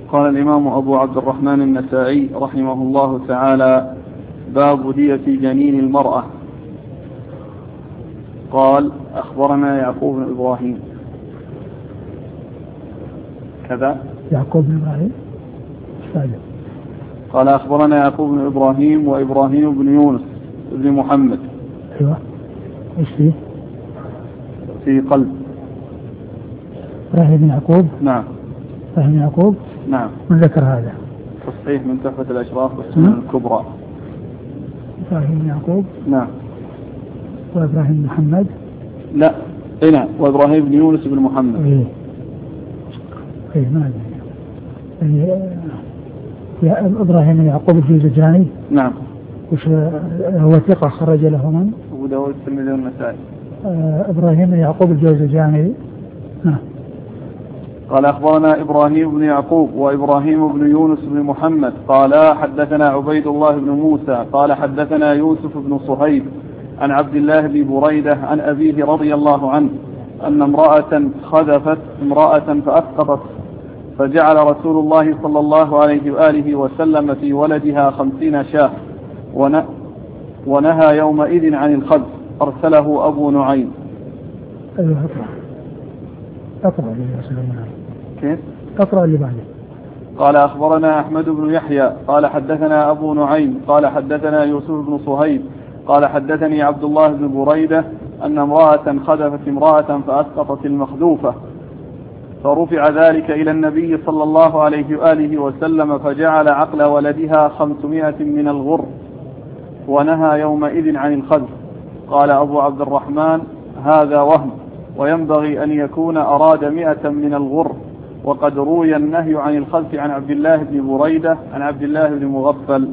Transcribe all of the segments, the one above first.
قال الإمام أبو عبد الرحمن النسائي رحمه الله تعالى: باب دية جنين المرأة. قال: أخبرنا يعقوب بن إبراهيم كذا يعقوب بن إبراهيم قال: أخبرنا يعقوب بن إبراهيم وإبراهيم بن يونس بن محمد. أيوة. إيش فيه؟ في قلب إبراهيم بن يعقوب. نعم. إبراهيم بن يعقوب. نعم. من ذكر هذا؟ تصحيح من تحفة الأشراف والسنن الكبرى. إبراهيم بن يعقوب. نعم. وإبراهيم بن محمد. لا. نعم. وإبراهيم بن يونس بن محمد. إيه ما أدري. إبراهيم بن يعقوب الجوزجاني. نعم. وش هو ثقة خرج له من؟ أبو داود الترمذي والنسائي. إبراهيم بن يعقوب الجوزجاني. نعم. قال: أخبرنا إبراهيم بن يعقوب وإبراهيم بن يونس بن محمد قال: حدثنا عبيد الله بن موسى قال: حدثنا يوسف بن صهيب عن عبد الله بن بريدة عن أبيه رضي الله عنه أن امرأة خذفت امرأة فأسقطت، فجعل رسول الله صلى الله عليه وآله وسلم في ولدها 50 شاة، ونهى يومئذ عن الخذف. أرسله أبو نعيم. أيوة. أقرأ كيف؟ أقرأ اللي بعده. قال: أخبرنا أحمد بن يحيى قال: حدثنا أبو نعيم قال: حدثنا يوسف بن صهيب قال: حدثني عبد الله بن بريدة أن امرأة خذفت امرأة فأسقطت المخذوفة، فرفع ذلك إلى النبي صلى الله عليه وآله وسلم، فجعل عقل ولدها 500 من الغر، ونهى يومئذ عن الخذف. قال أبو عبد الرحمن: هذا وهم، وينبغي أن يكون أراد 100 من الغر، وقد روي النهي عن الخذف عن عبد الله بن بريدة عن عبد الله بن مغفل.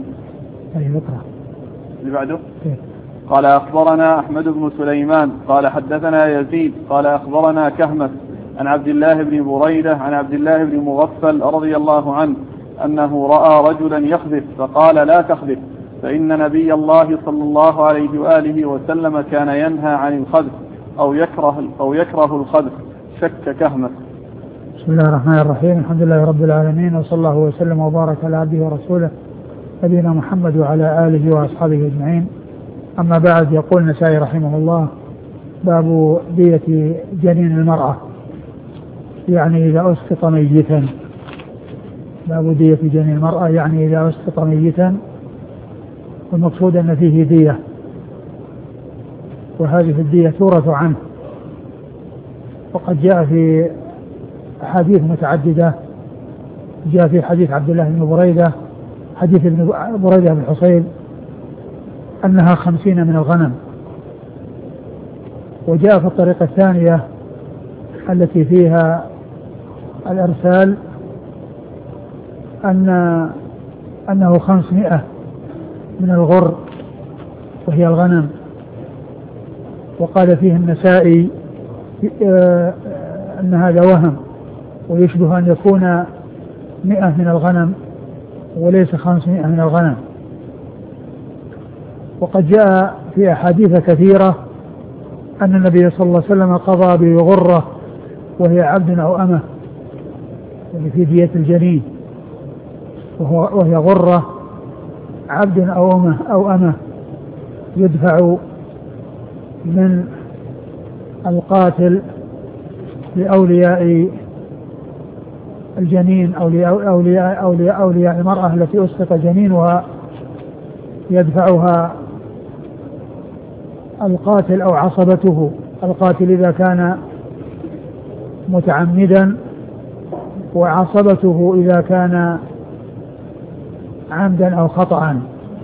اللي بعده. قال: أخبرنا أحمد بن سليمان قال: حدثنا يزيد قال: أخبرنا كهمس عن عبد الله بن بريدة عن عبد الله بن مغفل رضي الله عنه أنه رأى رجلا يخذف، فقال: لا تخذف، فإن نبي الله صلى الله عليه وآله وسلم كان ينهى عن الخذف أو يكره الخذف. شك كهمس. بسم الله الرحمن الرحيم. الحمد لله رب العالمين، وصلى الله وسلم وبارك على عبده ورسوله نبينا محمد وعلى آله وأصحابه أجمعين. أما بعد، يقول النسائي رحمه الله: باب دية جنين المرأة، يعني إذا أسقط ميتا. باب دية جنين المرأة يعني إذا أسقط ميتا، والمقصود أن فيه دية، وهذه الدية تورث عنه. وقد جاء في أحاديث متعددة، جاء في حديث عبد الله بن بريدة، حديث ابن بريدة بن حصيب، أنها 50 من الغنم. وجاء في الطريقة الثانية التي فيها الإرسال أنه 500 من الغر وهي الغنم. وقال فيه النسائي أن هذا وهم، ويشبه أن يكون 100 من الغنم وليس 500 من الغنم. وقد جاء في أحاديث كثيرة أن النبي صلى الله عليه وسلم قضى بغرة وهي عبد أو أمة، يعني في دية الجنين، وهي غرة عبد أو أمة يدفع من القاتل لأولياء الجنين أو أولياء المرأة التي أسقط جنينها، يدفعها القاتل أو عصبته، القاتل إذا كان متعمدا، وعصبته إذا كان عمدا أو خطأ.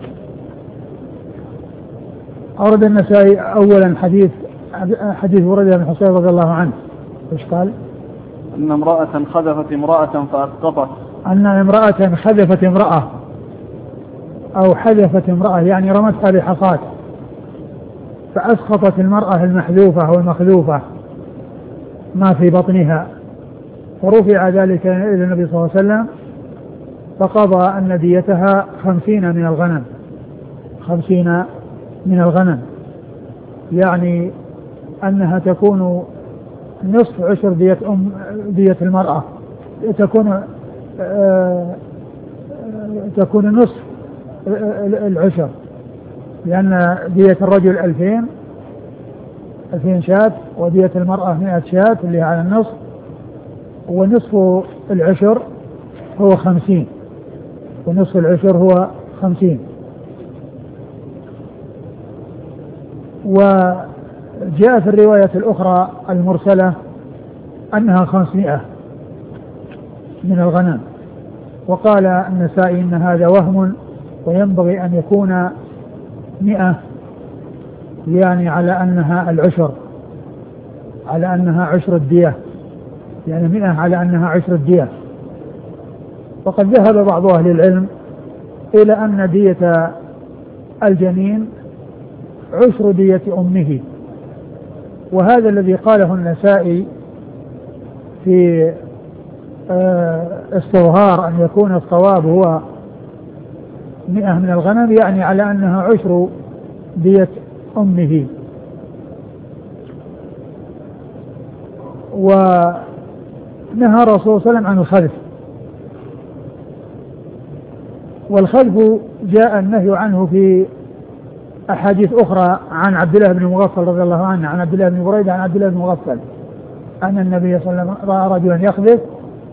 أورد النسائي أولا حديث بريدة بن حصيب رضي الله عنه. إيش قال؟ أن امرأة خذفت امرأة فأسقطت. أن امرأة خذفت امرأة أو حذفت امرأة، يعني رمتها بحصاة فأسقطت المرأة المحذوفة أو المخذوفة ما في بطنها، ورفع ذلك إلى النبي صلى الله عليه وسلم، فقضى أن ديتها 50 من الغنم. 50 من الغنم يعني أنها تكون نصف عشر دية المرأة، تكون تكون نصف العشر، لأن دية الرجل 2000 شاة، ودية المرأة 100 شاة اللي على النصف، ونصف العشر هو 50، ونصف العشر هو 50. وجاء في الرواية الأخرى المرسلة أنها 500 من الغنم. وقال النسائي إن هذا وهم، وينبغي أن يكون 100، يعني على أنها العشر، على أنها عشر الدية، يعني 100 على أنها عشر الدية. وقد ذهب بعض أهل العلم إلى أن دية الجنين عشر دية أمه، وهذا الذي قاله النسائي في استظهار أن يكون الصواب هو 100 من الغنم، يعني على أنها عشر دية أمه. ونهى الرسول صلى الله عليه وسلم عن الخذف، والخذف جاء النهي عنه في أحاديث أخرى عن عبد الله بن مغفل رضي الله عنه، عن عبد الله بن بريدة عن عبد الله بن مغفل أن النبي صلى الله عليه وسلم رأى رجلا يخذف،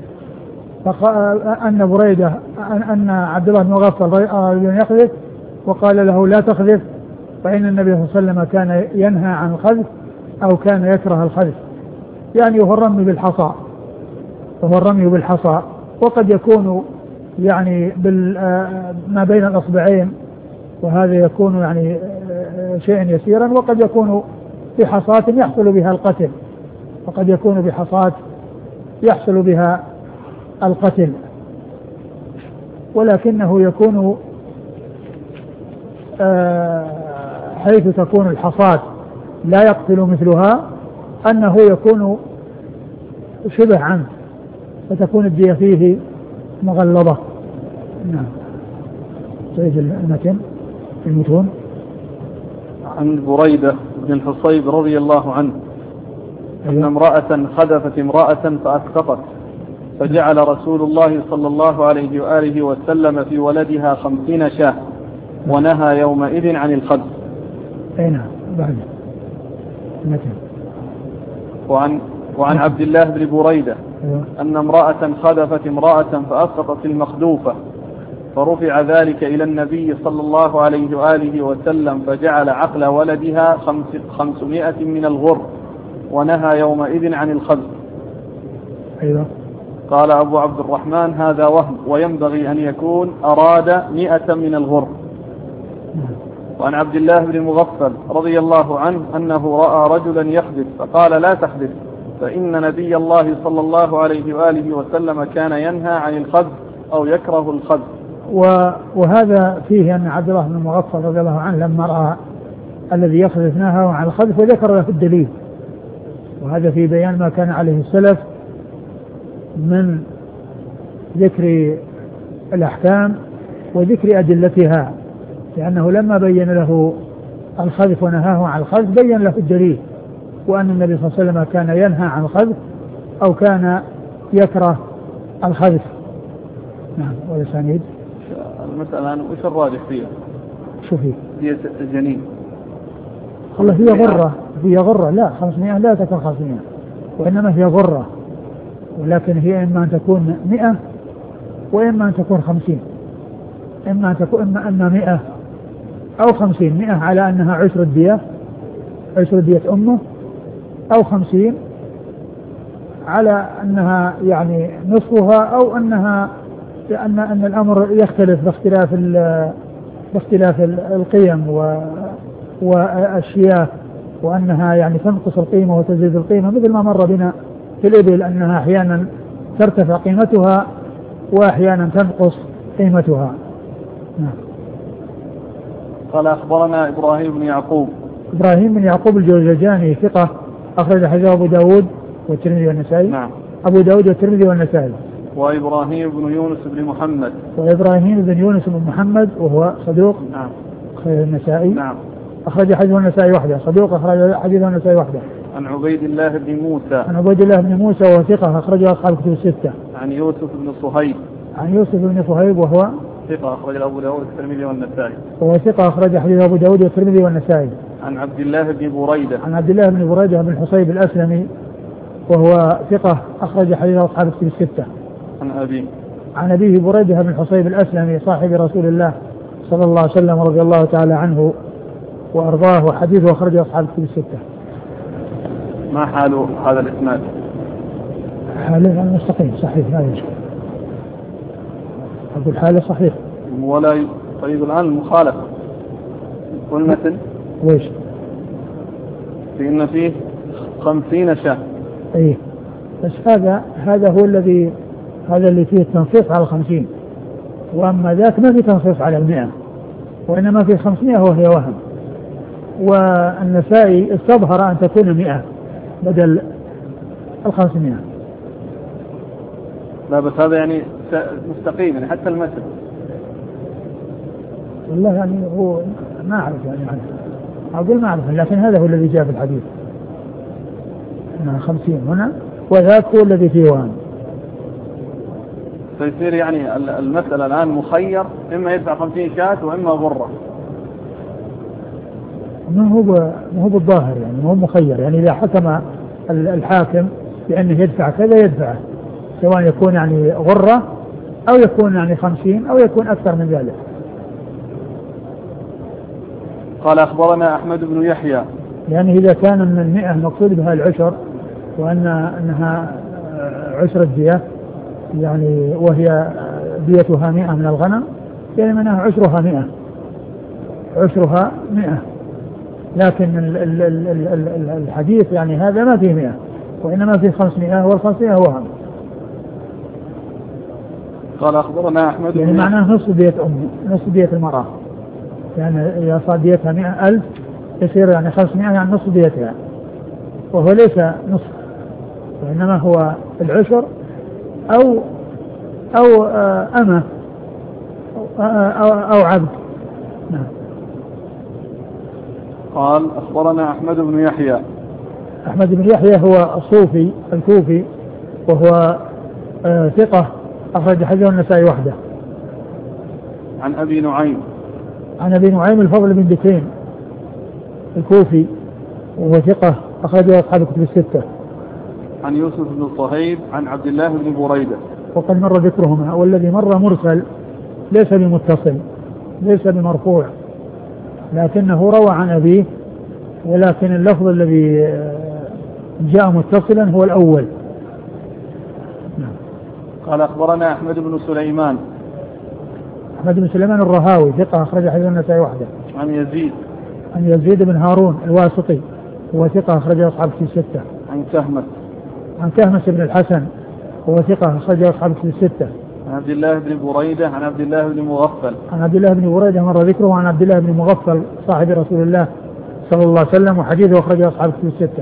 أن بريدة أن عبد الله بن مغفل رأى رجلا يخذف وقال له لا تخذف، فإن النبي صلى الله عليه وسلم كان ينهى عن الخذف أو كان يكره الخذف، يعني هو الرمي بالحصى، وهو الرمي بالحصى، وقد يكون يعني ما بين الأصبعين، وهذا يكون يعني شيء يسيرا، وقد يكون بحصاة يحصل بها القتل، وقد يكون بحصاة يحصل بها القتل، ولكنه يكون حيث تكون الحصاة لا يقتل مثلها أنه يكون شبه عنه، فتكون الدية فيه مغلظة. نعم. سيد المتن المتون عن بريدة بن الحصيب رضي الله عنه أن امرأة خذفت امرأة فأسقطت، فجعل رسول الله صلى الله عليه وآله وسلم في ولدها 50 شاة، ونهى يومئذ عن الخذف. نعم. بعد المتن. وعن عبد الله بن بريدة أن امرأة خذفت امرأة فأسقطت المخذوفة، فرفع ذلك إلى النبي صلى الله عليه وآله وسلم، فجعل عقل ولدها 500 من الغر، ونهى يومئذ عن الخذف. أيوة. قال أبو عبد الرحمن هذا وهم، وينبغي أن يكون أراد 100 من الغر. وعن عبد الله بن مغفل رضي الله عنه أنه رأى رجلا يخذف فقال لا تخذف، فإن نبي الله صلى الله عليه وآله وسلم كان ينهى عن الخذف أو يكره الخذف. وهذا فيه أن عبد الله بن مغفل رضي الله عنه لما رأى الذي يخذف نهى عن الخذف وذكر له الدليل، وهذا في بيان ما كان عليه السلف من ذكر الأحكام وذكر أدلتها، لأنه لما بين له الخذف ونهاه عن الخذف بين له الدليل، وأن النبي صلى الله عليه وسلم كان ينهى عن الخذف أو كان يكره الخذف. نعم. والأسانيد المسألة الآن وش الراجح فيها؟ شو فيه؟ دية الجنين. والله هي غرة، لا 500 لا تكون 500، وإنما هي غرة، ولكن هي إما أن تكون 100 وإما أن تكون 50، إما أن تكون إما 100 أو 50. 100 على أنها عشر الدية أمه، أو 50 على أنها يعني نصفها، أو أنها أن الأمر يختلف باختلاف القيم والشياه، وأنها يعني تنقص القيمة وتزيد القيمة، مثل ما مر بنا في الإبل أنها أحيانا ترتفع قيمتها وأحيانا تنقص قيمتها. نعم. قال أخبرنا إبراهيم بن يعقوب الجوزجاني ثقة، أخرج حديثه أبو داود والترمذي والنسائي. نعم. أبو داود والترمذي والنسائي. وإبراهيم بن يونس بن محمد وهو صدوق. نعم. أخرج النسائي. نعم. أخرج حديثه النسائي وحده، صدوق أخرج حديثه النسائي وحده. عن عبيد الله بن موسى وهو ثقة، أخرجه أصحاب الكتب الستة. عن يوسف بن صهيب. عن يوسف بن صهيب وهو ثقة أخرج أبو داود والترمذي والنسائي. وهو ثقة أخرج حديث أبو داود والترمذي والنسائي. عن عبد الله بن بريدة. عن عبد الله بن بريدة بن الحصيب الأسلمي وهو ثقة أخرج حديث أصحاب الكتب الستة. عن أبيه بريدة بن الحصيب الأسلمي صاحب رسول الله صلى الله عليه وسلم رضي الله تعالى عنه وأرضاه، وحديثه أخرج أصحاب الكتب الستة. ما حال هذا الإسناد؟ حاله المستقيم صحيح لا يشكل. أقول حاله صحيح ولا طيب. الآن المخالفة والمثل ويش في إن فيه 50 شاة. إيه بس هذا هو الذي هذا اللي فيه التنصيص على 50، وأما ذاك ما فيه تنصيص على 100 وإنما فيه 500 وهي وهم. والنسائي استظهر أن تكون 100 بدل 500. لا بس هذا يعني مستقيم يعني حتى المثل. والله يعني هو ما أعرف يعني أقول ما أعرف، لكن هذا هو الذي جاء في الحديث 50 هنا وذاك هو الذي فيه وهم. فيصير يعني المسألة الآن مخير، إما يدفع 50 شاة وإما غرة. ما هو بالظاهر يعني ما هو مخير، يعني إذا حكم الحاكم بأنه يدفع كذا يدفعه، سواء يكون يعني غرة أو يكون يعني 50 أو يكون أكثر من ذلك. قال أخبرنا أحمد بن يحيى. يعني إذا كان من 100 مقصود بها العشر وأنها عشر الدية يعني وهي ديتها 100 من الغنم، يعني منها عشرها 100. لكن الحديث يعني هذا ما فيه 100 وإنما فيه 500 والخمسمائة وهم. قال أخبرنا أحمد يعني معناه نصف دية المرأة، يعني إذا صار ديتها 100,000 يصير يعني 500 يعني نصف ديتها، وهو ليس نصف وإنما هو العشر أو أمة أو عبد. نعم. قال أخبرنا أحمد بن يحيى. أحمد بن يحيى هو الصوفي الكوفي وهو ثقة أخرج حديثه النسائي وحده. عن أبي نعيم. عن أبي نعيم الفضل بن دكين الكوفي وهو ثقة أخرجه أصحاب الكتب الستة. عن يوسف بن صهيب عن عبد الله بن بريدة. وقد مر ذكرهما، والذي مر مرسل ليس بمتصل ليس بمرفوع، لكنه روى عن أبيه، ولكن اللفظ الذي جاء متصلا هو الأول. قال أخبرنا أحمد بن سليمان. أحمد بن سليمان الرهاوي ثقة أخرج حديث النسائي وحده. عن يزيد بن هارون الواسطي هو ثقة أخرج أصحاب الكتب الستة. عن كهمس بن الحسن هو ثقة أخرج أصحاب الكتب الستة. عن عبد الله بن بريدة عن عبد الله بن مغفل. عن عبد الله بن بريدة مر ذكره، عن عبد الله بن مغفل صاحب رسول الله صلى الله عليه وسلم وحديثه أخرج أصحاب الكتب الستة.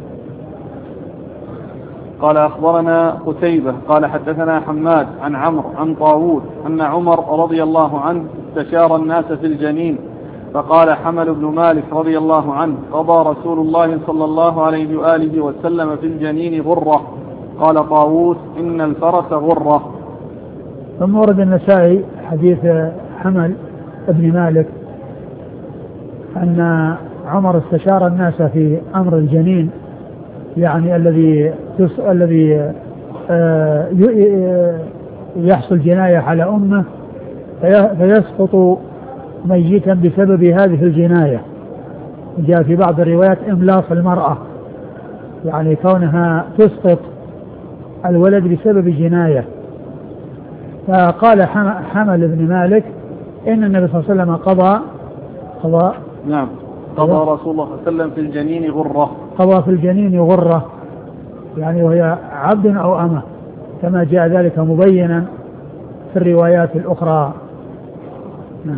قال أخبرنا قتيبة قال حدثنا حماد عن عمرو عن طاووس أن عمر رضي الله عنه استشار الناس في الجنين، فقال حمل بن مالك رضي الله عنه قضى رسول الله صلى الله عليه وآله وسلم في الجنين غرة. قال طاووس إن الفرس غرة. ثم ورد النسائي حديث حمل بن مالك أن عمر استشار الناس في أمر الجنين، يعني الذي يحصل جناية على أمه فيسقط ميتا بسبب هذه الجناية. جاء في بعض الروايات إملاص المرأة، يعني كونها تسقط الولد بسبب جناية. فقال حمل بن مالك إن النبي صلى الله عليه وسلم قضى نعم قضى رسول الله صلى الله عليه وسلم في الجنين غرة. قضى في الجنين غرة، يعني وهي عبد أو أمة كما جاء ذلك مبينا في الروايات الأخرى. نعم.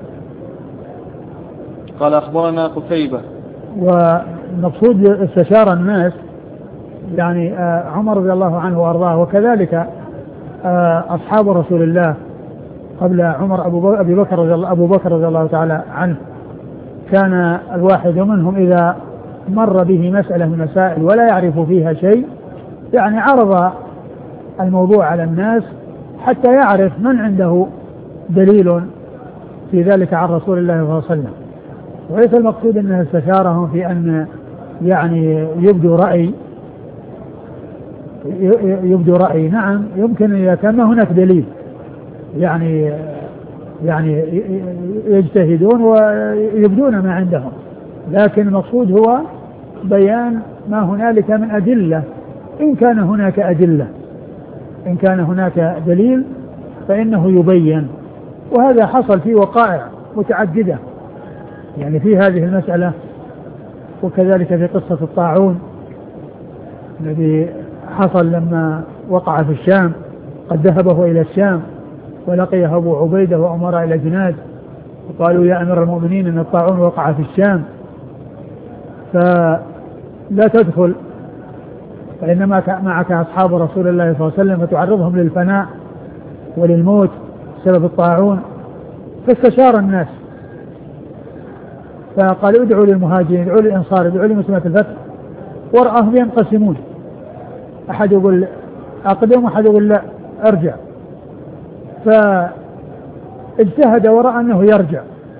قال أخبرنا قتيبة. والمقصود استشار الناس يعني عمر رضي الله عنه وأرضاه، وكذلك أصحاب رسول الله قبل عمر أبو بكر رضي الله تعالى عنه، كان الواحد منهم إذا مر به مسألة من مسائل ولا يعرف فيها شيء يعني عرض الموضوع على الناس حتى يعرف من عنده دليل في ذلك عن رسول الله صلى الله عليه وسلم. وليس المقصود أنه استشارهم في أن يعني يبدو رأي. نعم يمكن إذا كان هناك دليل يعني يجتهدون ويبدون ما عندهم، لكن المقصود هو بيان ما هنالك من أدلة إن كان هناك أدلة، إن كان هناك دليل فإنه يبين. وهذا حصل في وقائع متعددة يعني في هذه المسألة، وكذلك في قصة الطاعون الذي حصل لما وقع في الشام، قد ذهبه إلى الشام ولقيه أبو عبيدة وأمر إلى جناد وقالوا يا أمير المؤمنين إن الطاعون وقع في الشام فلا تدخل، فإنما معك أصحاب رسول الله صلى الله عليه وسلم فتعرضهم للفناء وللموت بسبب الطاعون. فاستشار الناس فقال ادعوا للمهاجرين، ادعوا للأنصار، ادعوا لمسلمة الفتح، ورآهم ينقسمون، أحد يقول أقدم وأحد يقول لا أرجع، فاجتهد ورأى أنه يرجع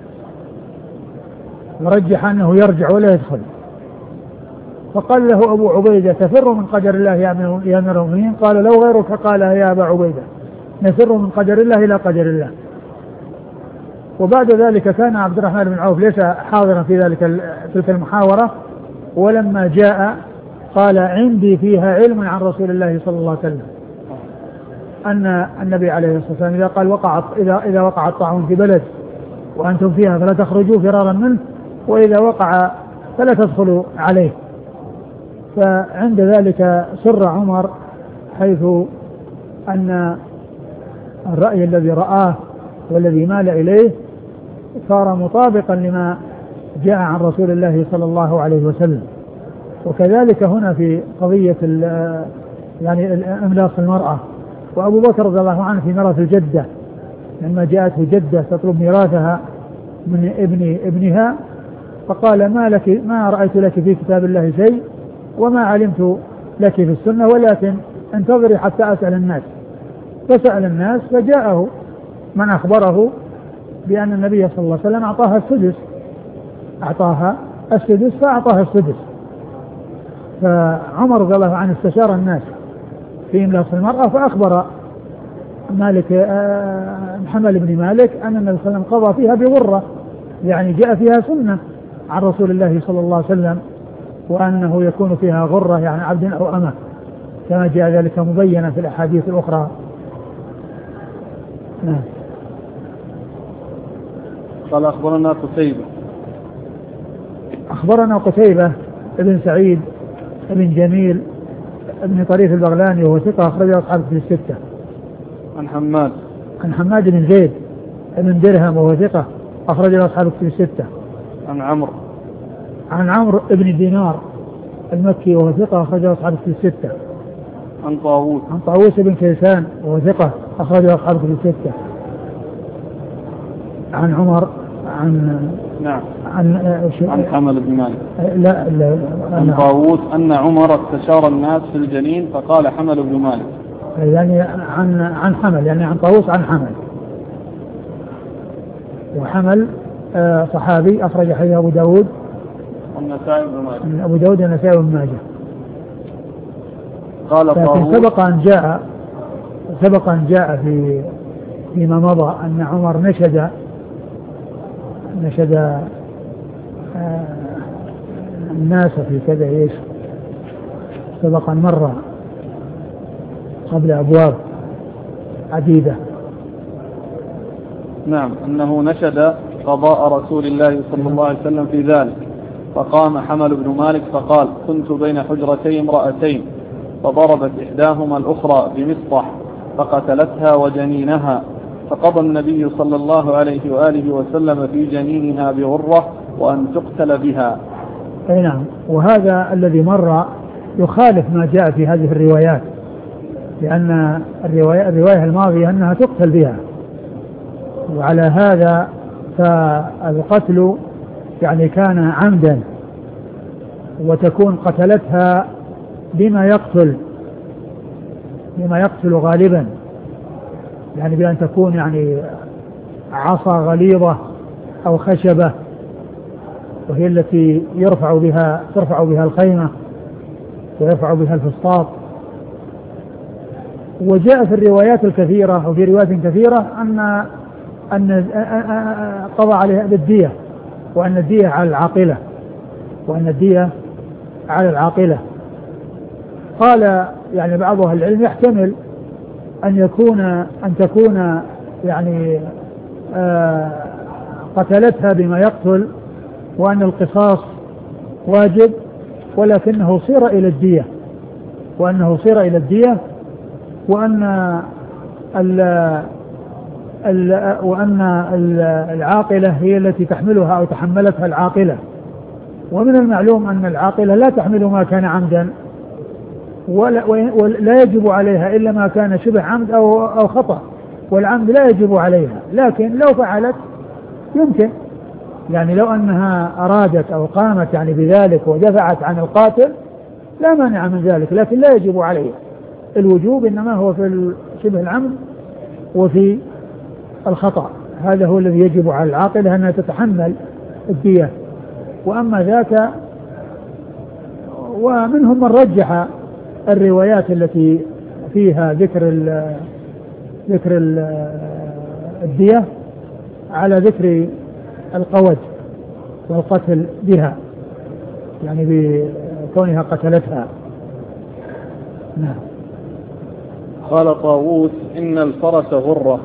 ورجح أنه يرجع ولا يدخل. فقال له أبو عبيدة تفر من قدر الله يا أمير المؤمنين؟ قال لو غيرك قالها يا أبا عبيدة، نفر من قدر الله إلى قدر الله. وبعد ذلك كان عبد الرحمن بن عوف ليس حاضرا في تلك المحاورة، ولما جاء قال عندي فيها علم عن رسول الله صلى الله عليه وسلم أن النبي عليه الصلاة والسلام إذا وقع الطاعون في بلد وأنتم فيها فلا تخرجوا فرارا منه، وإذا وقع فلا تدخلوا عليه. فعند ذلك سر عمر حيث أن الرأي الذي رآه والذي مال إليه صار مطابقا لما جاء عن رسول الله صلى الله عليه وسلم. وكذلك هنا في قضية يعني إملاق المرأة، وأبو بكر رضي الله عنه في ميراث الجدة لما جاءته جدة تطلب ميراثها من ابنها فقال ما رأيت لك في كتاب الله شيء وما علمت لك في السنة، ولكن انتظري حتى أسأل الناس. فسأل الناس فجاءه من أخبره بأن النبي صلى الله عليه وسلم أعطاها السدس فأعطاها السدس. فعمر رضي الله عنه استشار الناس في إملاق المرأة، فأخبر محمد بن مالك أن النبي صلى الله عليه وسلم قضى فيها بغرة، يعني جاء فيها سنة عن رسول الله صلى الله عليه وسلم، وأنه يكون فيها غرة يعني عبد أو أمة كما جاء ذلك مبينا في الأحاديث الأخرى. نعم. قال أخبرنا قتيبة ابن سعيد ابن جميل ابن طريف البغلاني وهو ثقة أخرجه أصحاب في الستة. عن حماد بن زيد ابن درهم وهو ثقة أخرجه أصحاب في الستة. عن عمرو ابن دينار المكي وهو ثقة أخرجه أصحاب في الستة. عن طاووس بن كيسان وهو ثقة أخرجه أصحاب في الستة. عن عمر عن حمل بن مالك لا عن طاووس أن عمر استشار الناس في الجنين فقال حمل بن مالك، يعني عن حمل يعني عن طاووس عن حمل، وحمل صحابي أخرج حديث أبو داود والنسائي بن ماجه. أبو داود والنسائي بن ماجه. قال طاووس سبق أن جاء فيما مضى أن عمر نشد الناس في كذا ايش سبق أن مر قبل أبواب عديدة. نعم، أنه نشد قضاء رسول الله صلى الله عليه وسلم في ذلك، فقام حمل بن مالك فقال كنت بين حجرتي امرأتين فضربت إحداهما الأخرى بمسطح فقتلتها وجنينها، فقضى النبي صلى الله عليه وآله وسلم في جنينها بغرة وأن تقتل بها. نعم، وهذا الذي مر يخالف ما جاء في هذه الروايات، لأن الرواية الماضية أنها تقتل بها، وعلى هذا فالقتل يعني كان عمدا، وتكون قتلتها بما يقتل، بما يقتل غالبا، يعني بأن تكون يعني عصا غليظة أو خشبة، وهي التي ترفع بها الخيمة ويرفع بها الفسطاط. وجاء في الروايات الكثيرة وفي روايات كثيرة أن قضى عليها بالدية، وأن الدية على العاقلة قال يعني بعض أهل العلم يحتمل أن تكون يعني قتلتها بما يقتل، وأن القصاص واجب، ولكنه صير إلى الدية، وأن العاقلة هي التي تحملها أو تحملتها العاقلة. ومن المعلوم أن العاقلة لا تحمل ما كان عمدا، ولا يجب عليها إلا ما كان شبه عمد أو خطأ، والعمد لا يجب عليها، لكن لو فعلت يمكن، يعني لو أنها أرادت أو قامت يعني بذلك ودفعت عن القاتل لا مانع من ذلك، لكن لا يجب عليها. الوجوب إنما هو في شبه العمد وفي الخطأ، هذا هو الذي يجب على العاقلة أنها تتحمل الدية. وأما ذاك، ومنهم من رجح الروايات التي فيها ذكر الدية على ذكر القود والقتل بها، يعني بكونها قتلتها. نعم. قال طاووس إن الفرس غرة.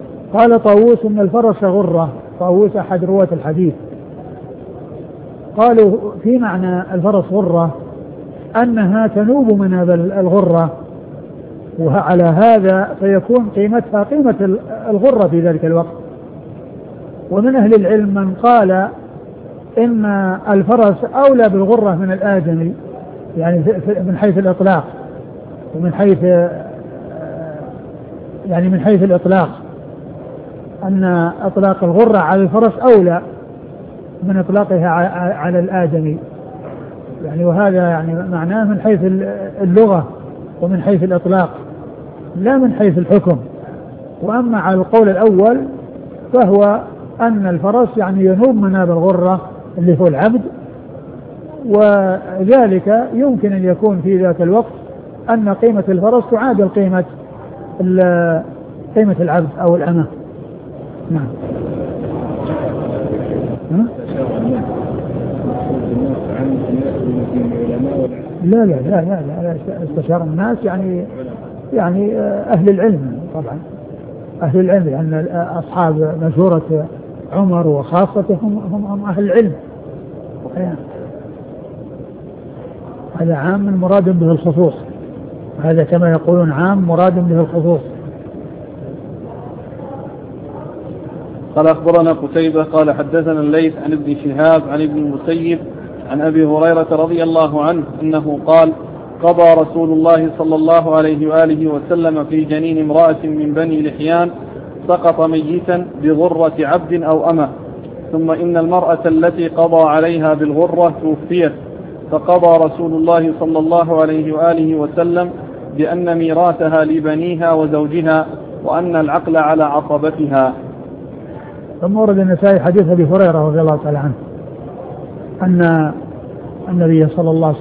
طاووس أحد رواة الحديث. قالوا في معنى الفرس غرة أنها تنوب مناب الغرة، وعلى هذا فيكون قيمتها قيمة الغرة في ذلك الوقت. ومن أهل العلم من قال إن الفرس أولى بالغرة من الآدمي، يعني من حيث الإطلاق، ومن حيث الإطلاق أن إطلاق الغرة على الفرس أولى من إطلاقها على الآدمي، يعني وهذا يعني معناه من حيث اللغة ومن حيث الإطلاق لا من حيث الحكم. وأما على القول الأول فهو أن الفرس يعني ينوب مناب الغرة اللي هو العبد، وذلك يمكن أن يكون في ذاك الوقت أن قيمة الفرس تعادل قيمة العبد أو الأمة. نعم. لا استشار الناس يعني أهل العلم، طبعا أهل العلم، لأن أصحاب مشورة عمر وخاصته هم أهل العلم. هذا عام مراد به الخصوص، هذا كما يقولون عام مراد به الخصوص. قال أخبرنا قتيبة قال حدثنا الليث عن ابن شهاب عن ابن المسيب عن أبي هريرة رضي الله عنه أنه قال قضى رسول الله صلى الله عليه وآله وسلم في جنين امرأة من بني لحيان سقط ميتا بغرة عبد أو أمة، ثم إن المرأة التي قضى عليها بالغرة توفيت، فقضى رسول الله صلى الله عليه وآله وسلم بأن ميراثها لبنيها وزوجها، وأن العقل على عصبتها. ثم ورد النسائي حديث أبي هريرة رضي الله تعالى عنه أن النبي صلى الله عليه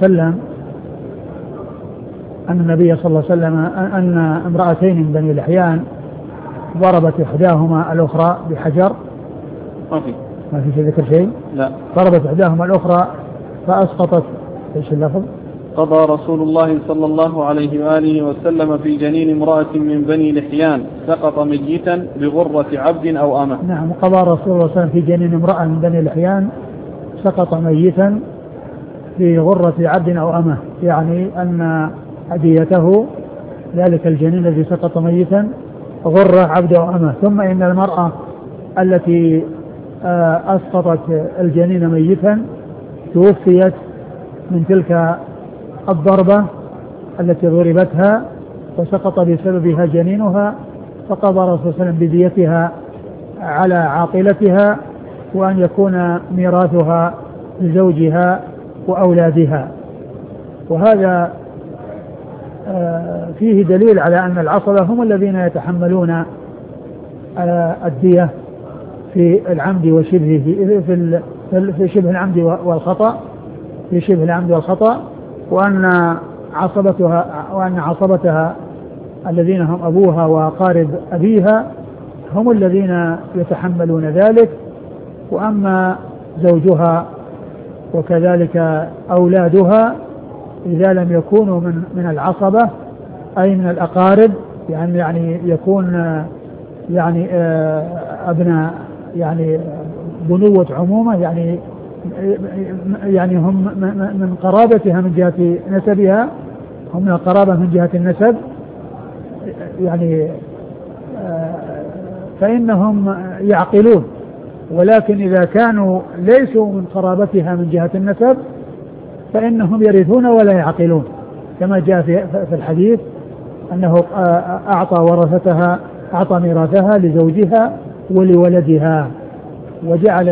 وسلم أن امرأتين من بني لحيان ضربت إحداهما الأخرى بحجر. ما في ذكر شيء. لا. ضربت إحداهما الأخرى فأسقطت. إيش اللفظ؟ قضى رسول الله صلى الله عليه وآله وسلم في جنين امرأة من بني لحيان سقط ميتا بغرة عبد أو أمة. نعم. قضى رسول الله صلى الله عليه وسلم في جنين امرأة من بني لحيان سقط ميتا في غرة عبد أو أمة، يعني أن هديته ذلك الجنين الذي سقط ميتا غرة عبد أو أمة. ثم إن المرأة التي أسقطت الجنين ميتا توفيت من تلك الضربة التي ضربتها وسقط بسببها جنينها، فقضى رسول الله صلى الله عليه وسلم بديتها على عاقلتها، وأن يكون ميراثها لزوجها وأولادها. وهذا فيه دليل على أن العصبة هم الذين يتحملون الدية في العمد وشبهه، في شبه العمد والخطأ، في شبه العمد والخطأ، وأن عصبتها الذين هم أبوها وأقارب أبيها هم الذين يتحملون ذلك. وأما زوجها وكذلك أولادها إذا لم يكونوا من العصبة أي من الأقارب، يعني يكون يعني أبناء يعني بنوة عمومة، يعني هم من قرابتها من جهة نسبها، هم من القرابة من جهة النسب، يعني فإنهم يعقلون. ولكن إذا كانوا ليسوا من قرابتها من جهة النسب فإنهم يرثون ولا يعقلون، كما جاء في الحديث أنه أعطى ميراثها لزوجها ولولدها، وجعل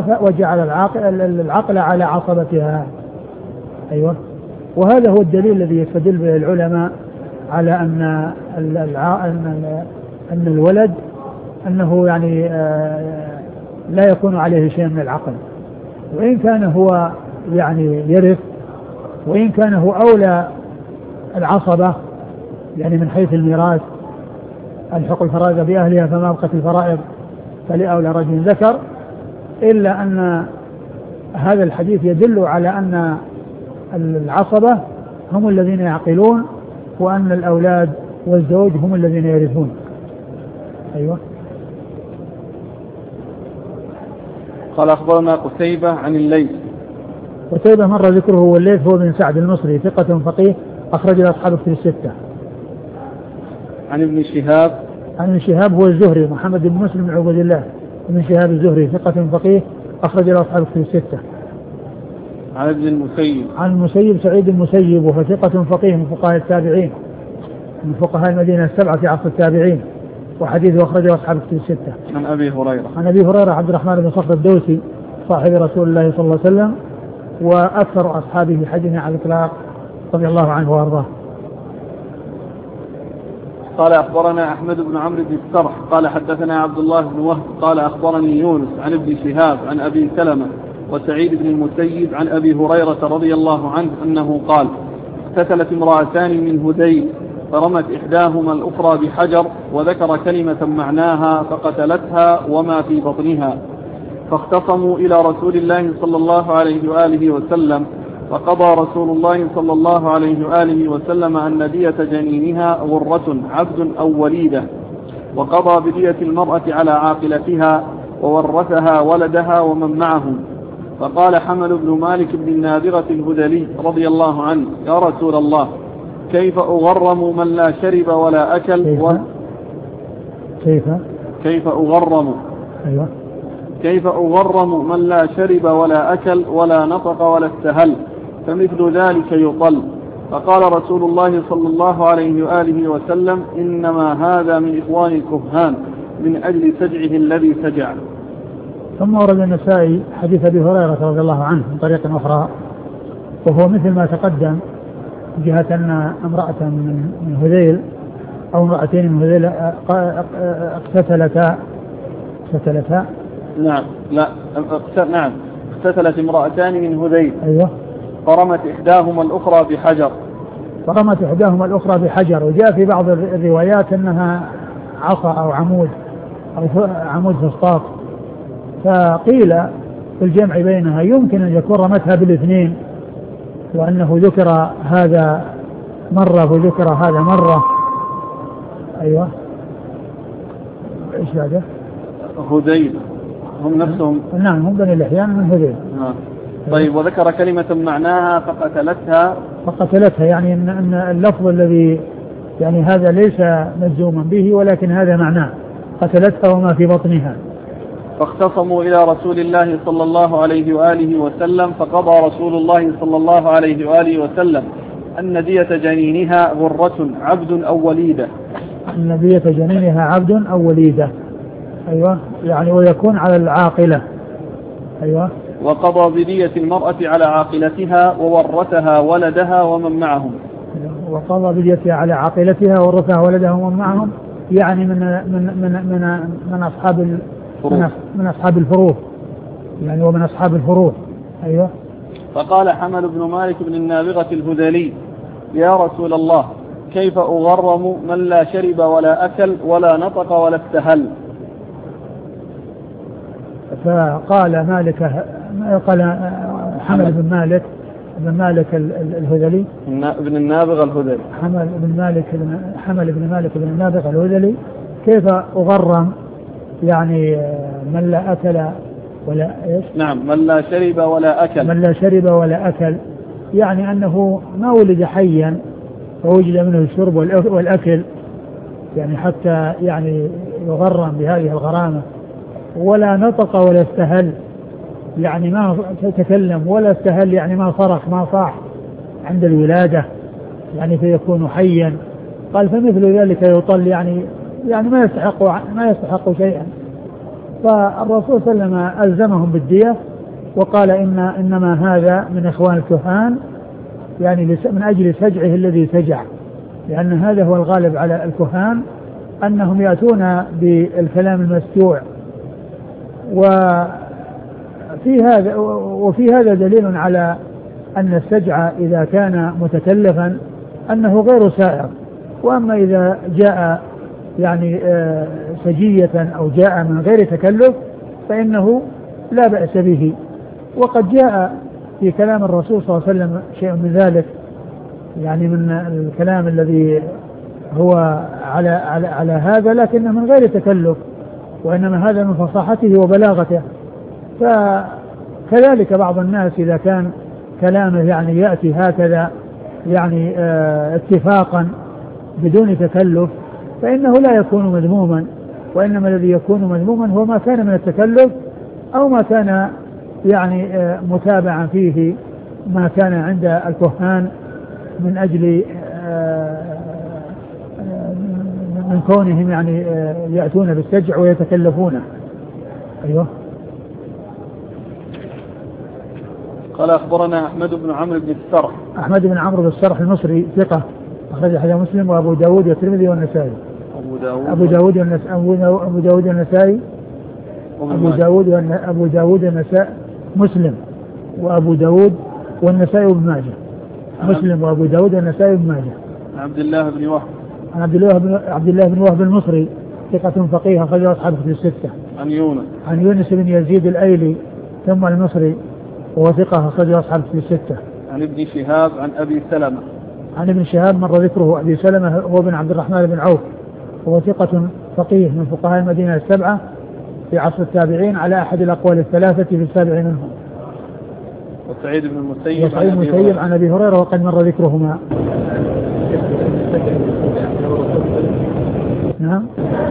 العقل على عصبتها. أيوة. وهذا هو الدليل الذي يستدل به العلماء على أن الولد أنه يعني لا يكون عليه شيء من العقل، وإن كان هو يعني يرث، وإن كان هو أولى العصبة يعني من حيث الميراث، الحق الفرائض بأهلها فما بقت الفرائض فلأولى رجل ذكر، إلا أن هذا الحديث يدل على أن العصبة هم الذين يعقلون، وأن الأولاد والزوج هم الذين يرثون. أيوة. قال أخبرنا قتيبة عن الليث. قتيبة مر ذكره، والليث هو بن سعد المصري ثقة فقيه أخرج له أصحاب الكتب الستة. عن ابن شهاب. عن ابن شهاب هو الزهري محمد بن مسلم بن عبد الله بن شهاب الزهري ثقة فقيه أخرج له أصحاب الكتب الستة. عن ابن المسيب. عن المسيب سعيد المسيب وهو ثقة فقيه من فقهاء التابعين، من فقهاء المدينة السبعة في عصر التابعين، وحديثه أخرجه أصحاب الكتب الستة. عن أبي هريرة. عن أبي هريرة عبد الرحمن بن صخر الدوسي صاحب رسول الله صلى الله عليه وسلم، وأكثر أصحابه حديثا على الإطلاق رضي الله عنه وأرضاه. قال أخبرنا أحمد بن عمرو بن السرح قال حدثنا عبد الله بن وهب قال أخبرني يونس عن ابن شهاب عن أبي سلمة وسعيد بن المسيب عن أبي هريرة رضي الله عنه أنه قال: اقتتلت امرأتان من هذيل فرمت إحداهما الأخرى بحجر، وذكر كلمة معناها فقتلتها وما في بطنها، فاختصموا إلى رسول الله صلى الله عليه وآله وسلم، فقضى رسول الله صلى الله عليه وآله وسلم أن دية جنينها غرة عبد أو وليدة، وقضى بدية المرأة على عاقلتها، وورثها ولدها ومن معهم. فقال حمل بن مالك بن النابغة الهذلي رضي الله عنه: يا رسول الله، كيف أغرم من لا شرب ولا أكل؟ كيف أغرم؟ أيوة. كيف أغرم من لا شرب ولا أكل ولا نطق ولا استهل، فمثل ذلك يطل. فقال رسول الله صلى الله عليه وآله وسلم: إنما هذا من إخوان الكهان من أجل سجعه الذي سجع. ثم ورد النسائي حديث أبي هريرة رضي الله عنه من طريق أخرى، وهو مثل ما تقدم، جهة أن امرأة من هذيل أو امرأتين من هذيل اقتتلتا. نعم اقتتلت امرأتان من هذيل. أيوة. فرمت إحداهما الأخرى بحجر، وجاء في بعض الروايات أنها عصا أو عمود فسطاط، فقيل في الجمع بينها يمكن أن يكون رمتها بالاثنين، وأنه ذكر هذا مرة وذكر هذا مرة. أيوة. إيش بعده؟ هذيل هم نفسهم. نعم، هم بني الأحيان من هذيل. طيب، وذكر كلمة معناها فقتلتها، يعني أن اللفظ الذي يعني هذا ليس مجزوما به، ولكن هذا معناه قتلتها وما في بطنها. فاختصموا إلى رسول الله صلى الله عليه وآله وسلم، فقضى رسول الله صلى الله عليه وآله وسلم أن دية جنينها غرة عبد أو وليدة. أن دية جنينها عبد أو وليدة. أيوة، يعني ويكون على العاقلة. أيوة. وقضى بدية المرأة على عاقلتها، وورثها ولدها ومن معهم. وقضى باليتيم على عاقلتها ورثها ولدها ومن معهم، يعني من أصحاب الفروض يعني، ومن أصحاب الفروض. أيوة. فقال حمل بن مالك بن النابغة الهذلي: يا رسول الله، كيف أغرم من لا شرب ولا أكل ولا نطق ولا استهل؟ فقال قال حمل بن مالك الهذلي بن النابغة الهذلي، حمل بن مالك بن النابغة الهذلي: كيف أغرم يعني من لا أكل ولا إيش؟ نعم، من لا شرب ولا أكل، يعني أنه ما ولد حيا فوجد منه الشرب والأكل، يعني حتى يعني يغرم بهذه الغرامة. ولا نطق ولا استهل، يعني ما تكلم، ولا استهل يعني ما صرخ ما صاح عند الولادة، يعني فيكون حيا. قال: فمثل ذلك يطل، يعني ما يستحق شيئا. فالرسول صلى الله عليه وسلم ألزمهم بالدية، وقال إنما هذا من إخوان الكهان، يعني من أجل سجعه الذي سجع، لأن هذا هو الغالب على الكهان، أنهم يأتون بالكلام المسجوع. وفي هذا دليل على أن السجع إذا كان متكلفا أنه غير سائغ. وأما إذا جاء يعني سجية أو جاء من غير تكلف فإنه لا بأس به. وقد جاء في كلام الرسول صلى الله عليه وسلم شيء من ذلك، يعني من الكلام الذي هو على هذا، لكنه من غير تكلف، وإنما هذا من فصاحته وبلاغته. فكذلك بعض الناس إذا كان كلامه يعني يأتي هكذا يعني اتفاقا بدون تكلف فإنه لا يكون مذموما، وإنما الذي يكون مذموما هو ما كان من التكلف، أو ما كان يعني متابعا فيه ما كان عند الكهان من أجل من كونهم يعني يأتون بالسجع ويتكلفونه. أيوه. قال: أخبرنا أحمد بن عمرو بن السرح. أحمد بن عمرو بن السرح المصري ثقة، أخرج حديث مسلم وأبو داود والترمذي والنسائي. أبو داود والنسائي مسلم وأبو داود والنسائي وابن ماجه. مسلم وأبو داود والنسائي وابن ماجه. عبد الله بن وهب. عبد الله بن وهب المصري ثقة فقيه، أخرج أصحابه في الستة. عن يونس بن يزيد الأيلي ثم المصري، وهو ثقة، أخرج أصحابه في الستة. عن ابن شهاب عن أبي سلمة. عن ابن شهاب مر ذكره. أبي سلمة هو بن عبد الرحمن بن عوف، وهو ثقة فقيه من فقهاء المدينة السبعة في عصر التابعين، على أحد الأقوال الثلاثة في السابع منهم. وسعيد بن المسيب عن أبي هريرة، وقد مر ذكرهما. نعم.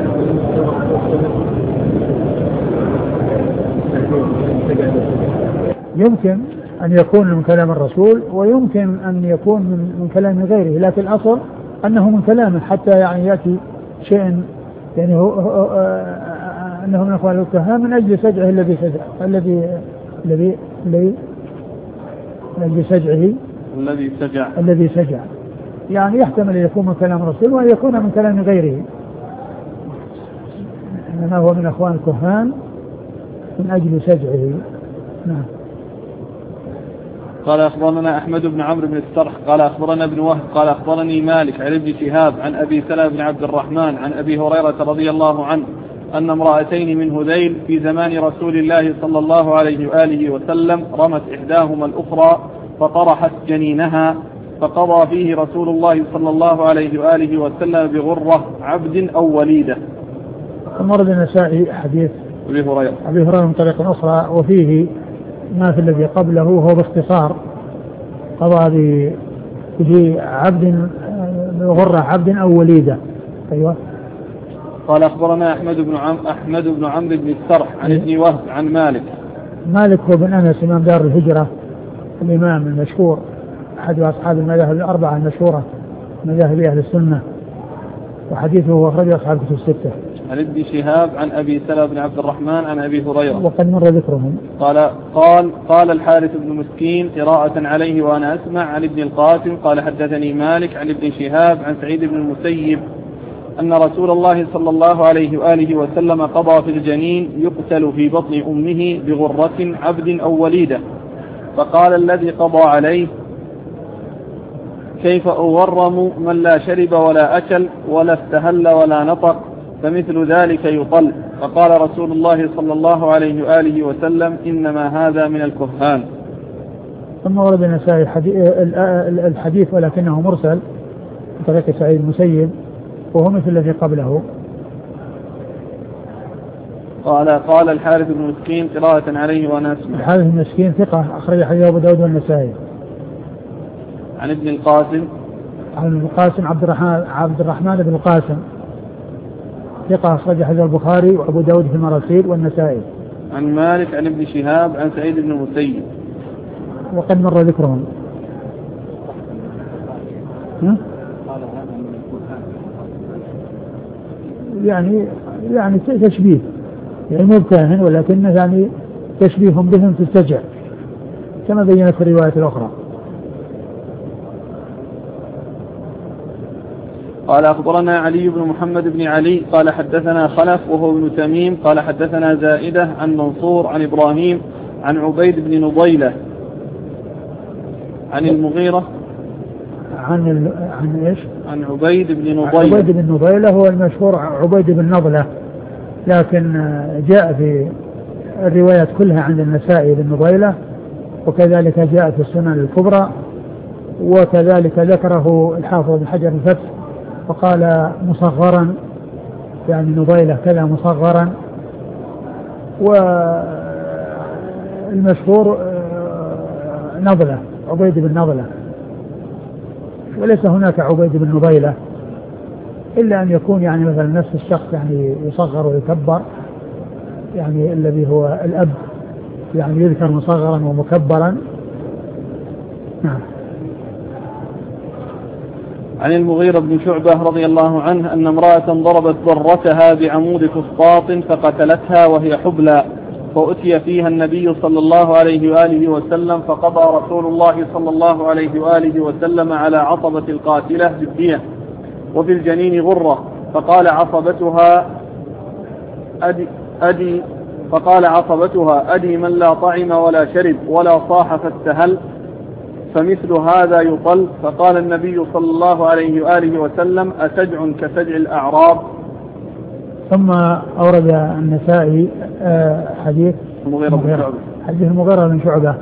يمكن أن يكون من كلام الرسول، ويمكن أن يكون من كلام غيره، لكن الأصل أنه من كلامه، حتى يعني يأتي شيء يعني هو أنه من أخوان الكهان من أجل سجعه الذي سجع، يعني يحتمل أن يكون من كلام الرسول وأن يكون من كلام غيره، إنما هو من أخوان الكهان من أجل سجعه. نعم. قال: أخبرنا أحمد بن عمرو بن السرح قال: أخبرنا ابن وهب قال: أخبرني مالك عن ابن شهاب عن أبي سلمة بن عبد الرحمن عن أبي هريرة رضي الله عنه أن امرأتين من هذيل في زمان رسول الله صلى الله عليه وآله وسلم رمت إحداهما الأخرى فطرحت جنينها، فقضى فيه رسول الله صلى الله عليه وآله وسلم بغرة عبد أو وليدة. مرد النسائي حديث أبي هريرة من طريق أخرى، وفيه ما في الذي قبله هو باختصار، قضى عبد بغرة عبد أو وليدة. أيوة. قال: أخبرنا أحمد بن عمرو بن السرح عن ابن وهب عن مالك هو بن أنس إمام دار الهجرة، الإمام المشهور، أحد أصحاب المذاهب الأربعة المشهورة، مذاهب أهل السنة، وحديثه أخرجه أصحاب الكتب الستة. عن ابن شهاب عن أبي سلمة بن عبد الرحمن عن أبي هريرة وقد مر ذكرهم. قال الحارث بن مسكين قراءة عليه وأنا أسمع عن ابن القاسم قال حدثني مالك عن ابن شهاب عن سعيد بن المسيب أن رسول الله صلى الله عليه وآله وسلم قضى في الجنين يقتل في بطن أمه بغرة عبد أو وليدة، فقال الذي قضى عليه: كيف أغرم من لا شرب ولا أكل ولا استهل ولا نطق، فمثل ذلك يطل. فقال رسول الله صلى الله عليه وآله وسلم: إنما هذا من الكهان. ثم ورد النسائي الحديث ولكنه مرسل بطريق سعيد المسيب وهو مثل الذي قبله. قال الحارث بن مسكين قراءة عليه وأنا أسمع. الحارث بن مسكين ثقة أخرج حديث أبو داود والنسائي. عن ابن القاسم عبد الرحمن بن القاسم ثقة أخرج حديث البخاري وأبو داود في المراسيل والنسائي. عن مالك عن ابن شهاب عن سعيد بن المسيب وقد مر ذكرهم. يعني تشبيه، يعني مو كاهن ولكنه يعني تشبيه بهم في السجع كما بينت في الرواية الأخرى. قال أخبرنا علي بن محمد بن علي قال حدثنا خلف وهو ابن تميم قال حدثنا زائدة عن منصور عن إبراهيم عن عبيد بن نضيلة عن المغيرة عن إيش؟ عن عبيد بن نضيلة. عبيد بن نضيلة هو المشهور عبيد بن نضلة، لكن جاء في الروايات كلها عند النسائي بن نضيلة، وكذلك جاء في السنن الكبرى، وكذلك ذكره الحافظ بن حجر الفتح فقال مصغرا، يعني نضيلة كذا مصغرا. والمشهور نضلة، عبيد بن نضلة، وليس هناك عبيد بن نضيلة إلا أن يكون يعني مثلا نفس الشخص يعني يصغر ويكبر، يعني الذي هو الأب يعني يذكر مصغرا ومكبرا. نعم. عن المغيرة بن شعبة رضي الله عنه أن امرأة ضربت ضرتها بعمود فسطاط فقتلتها وهي حبلى، فأتي فيها النبي صلى الله عليه وآله وسلم فقضى رسول الله صلى الله عليه وآله وسلم على عصبة القاتلة بالدية وفي الجنين غرة، فقال عصبتها أدي من لا طعم ولا شرب ولا صاح فاستهل، فمثل هذا يطل. فقال النبي صلى الله عليه وآله وسلم: أسجع كسجع الأعراب. ثم أورد النسائي حديث المغيرة بن شعبة،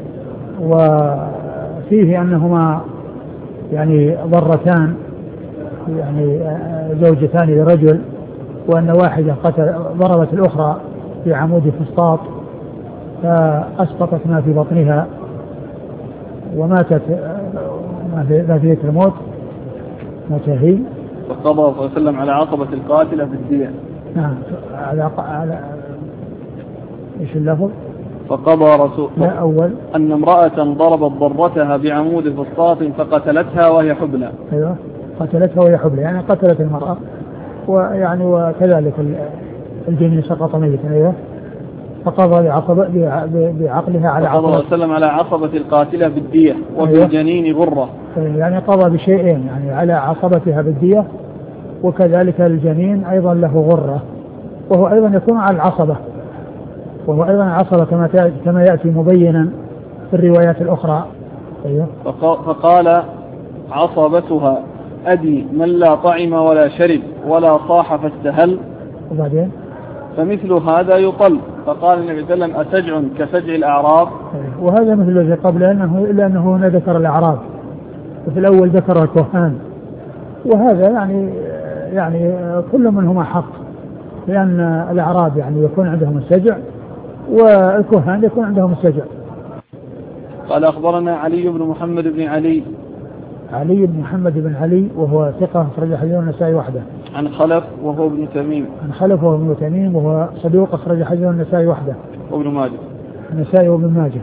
وفيه أنهما يعني ضرتان، يعني زوجتان لرجل، وأن واحدة ضربت الأخرى بعمود فسطاط فأسقطت ما في بطنها وماتت ما في الموت، مات هي. فقضى صلى الله عليه وسلم على عصبة القاتلة بالدية. نعم. على ايش اللفظ؟ فقضى رسول لا أول أن امرأة ضربت ضرتها بعمود فسطاط فقتلتها وهي حبلى. أيوة، قتلتها وهي حبلى، يعني قتلت المرأة، ويعني وكذلك الجنين سقط ميتا. أيوة. فقضى بعقلها على عصبة. فقضى وسلم على عصبة القاتلة بالدية وفي أيوة. الجنين غرة، يعني قضى بشيئين، يعني على عصبتها بالدية، وكذلك الجنين أيضا له غرة، وهو أيضا يكون على العصبة، وهو أيضا عصبة كما يأتي مبينا في الروايات الأخرى. أيوة. فقال عصبتها أدي من لا طعم ولا شرب ولا صاح فاستهل، وبعدين فمثل هذا يطل. فقال النبي صلى الله عليه وسلم: أسجع كسجع الأعراب. وهذا مثل الذي قبله، إلا أنه هنا ذكر الأعراب، وفي الأول ذكر الكهان، وهذا يعني كل منهما حق، لأن الأعراب يعني يكون عندهم السجع، والكهان يكون عندهم السجع. قال أخبرنا علي بن محمد بن علي بن محمد بن علي وهو ثقة أخرج حديث النسائي وحده. عن خلف وهو ابن تميم وهو صدوق أخرج حديث النسائي وحده وابن ماجه. النسائي وابن ماجه.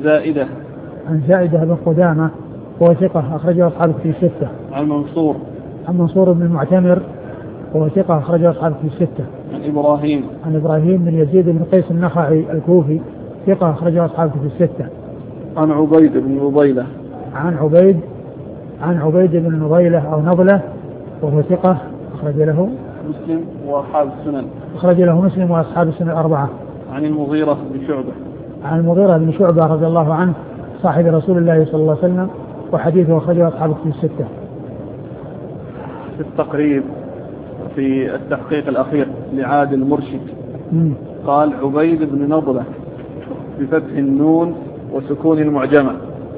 عن زائدة بن قدامة وهو ثقة أخرجه أصحاب الكتب الستة. عن منصور عن منصور بن المعتمر وهو ثقة أخرجه أصحابه في الستة. عن إبراهيم بن يزيد بن قيس النخعي الكوفي ثقة أخرجه أصحابه في الستة. عن عبيد بن نضيلة. عن عبيد بن نضيلة أو نضلة وهو ثقة أخرج له مسلم وأصحاب السنن. أخرج له مسلم وأصحاب السنن الأربعة. عن المغيرة بن شعبة رضي الله عنه صاحب رسول الله صلى الله عليه وسلم وحديثه أخرجه أصحابه في الستة. في التقريب في التحقيق الأخير لعاد المرشد قال عبيد بن نضلة بفتح النون وسكون المعجمة.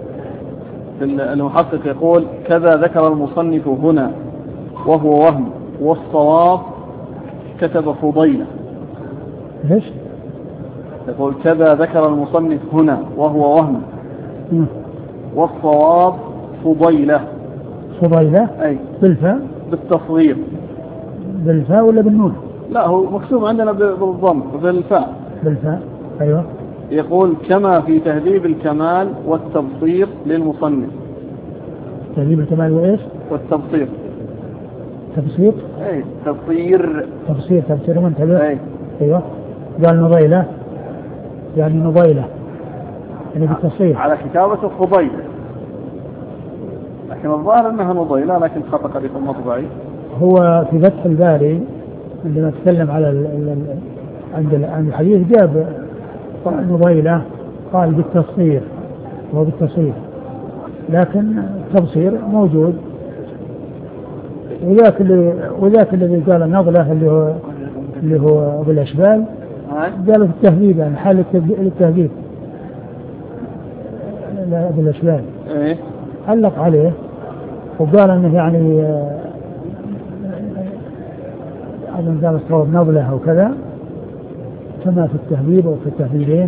المحقق يقول كذا ذكر المصنف هنا وهو وهم، والصواب كتب فضيلة. ليش؟ يقول كذا ذكر المصنف هنا وهو وهم، والصواب فضيلة. أي بالفاء بالتصغير. بالفاء ولا بالنون؟ لا هو مكتوب عندنا بالضم بالفاء. أيوة. يقول كما في تهذيب الكمال والتبصير للمصنف. تهذيب الكمال وإيش؟ والتبصير. تبصير؟ أي تبصير منتبه. أيوة. قال نضيلة يعني بالتصحيح على كتابة فضيلة، لكن الظاهر أنها نضيلة لكن خطأ قد يكون مطبعي. هو في فتح الباري عندما تكلم على عند الحديث جاب نضيلة قال بالتصحيح وهو بالتصحيح، لكن التبصير موجود. وذاك الذي قال النضلة اللي هو بالأشبال قالوا في التهذيب يعني حال التهذيب بالأشبال علق عليه وقال انه يعني أظن قال الصواب نضلة أو كذا كما في التهذيب أو في التهذيبين.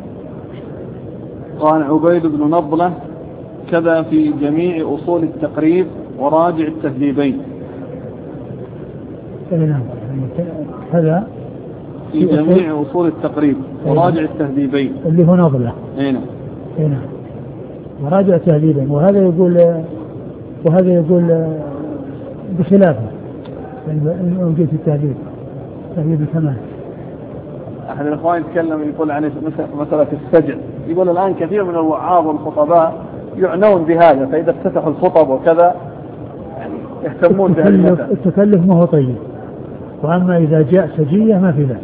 قال عبيد بن نضلة كذا في جميع أصول التقريب وراجع التهذيبين. نعم هذا في جميع أصول التقريب وراجع التهذيبين اللي هو نضلة. نعم وراجع التهذيبين. وهذا يقول بخلافه موجود في التهذيب الكمال. أحد الإخوان يتكلم يقول عن مسألة السجع، يقول الآن كثير من الوعاظ والخطباء يعنون بهذا، فإذا افتتحوا الخطب وكذا يعني يهتمون بهذا. التكلف ما هو طيب، وأما إذا جاء سجية ما في بأس.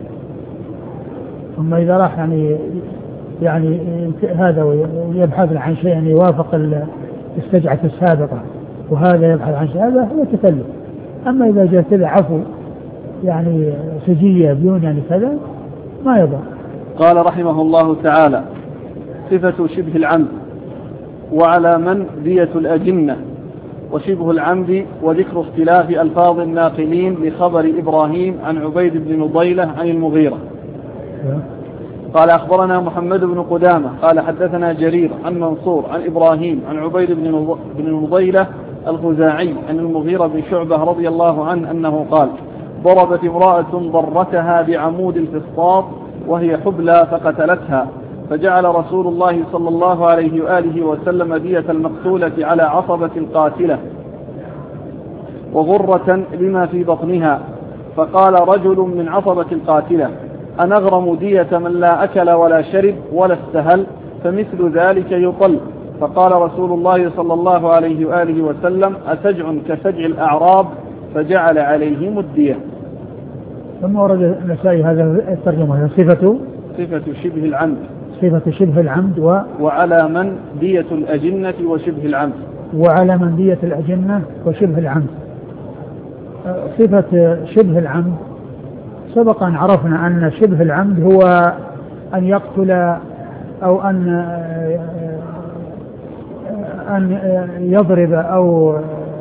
أما إذا راح يعني هذا ويبحث عن شيء يعني يوافق السجعة السابقة وهذا يبحث عن شيء هذا هو التكلف. أما إذا جاء كذا عفو يعني سجية بدون يعني كذا ما يضر. قال رحمه الله تعالى صفة شبه العمد وعلى من دية الأجنة وشبه العمد وذكر اختلاف ألفاظ الناقلين لخبر إبراهيم عن عبيد بن نضيلة عن المغيرة. قال أخبرنا محمد بن قدامة قال حدثنا جرير عن منصور عن إبراهيم عن عبيد بن نضيلة الخزاعي عن المغيرة بن شعبة رضي الله عنه أنه قال ضربت امرأة ضرتها بعمود الفسطاط وهي حبلى فقتلتها، فجعل رسول الله صلى الله عليه وآله وسلم دية المقتولة على عصبة القاتلة وغرة لما في بطنها، فقال رجل من عصبة القاتلة أنغرم دية من لا أكل ولا شرب ولا استهل، فمثل ذلك يطل. فقال رسول الله صلى الله عليه وآله وسلم أسجع كسجع الأعراب، فجعل عليهم الدية. ثم ورد النسائي هذا الترجمة صفة شبه العمد. صفة شبه العمد وعلى من دية الأجنة وشبه العمد. وعلى من دية الأجنة وشبه العمد. صفة شبه العمد سبق أن عرفنا أن شبه العمد هو أن يقتل أو أن يضرب أو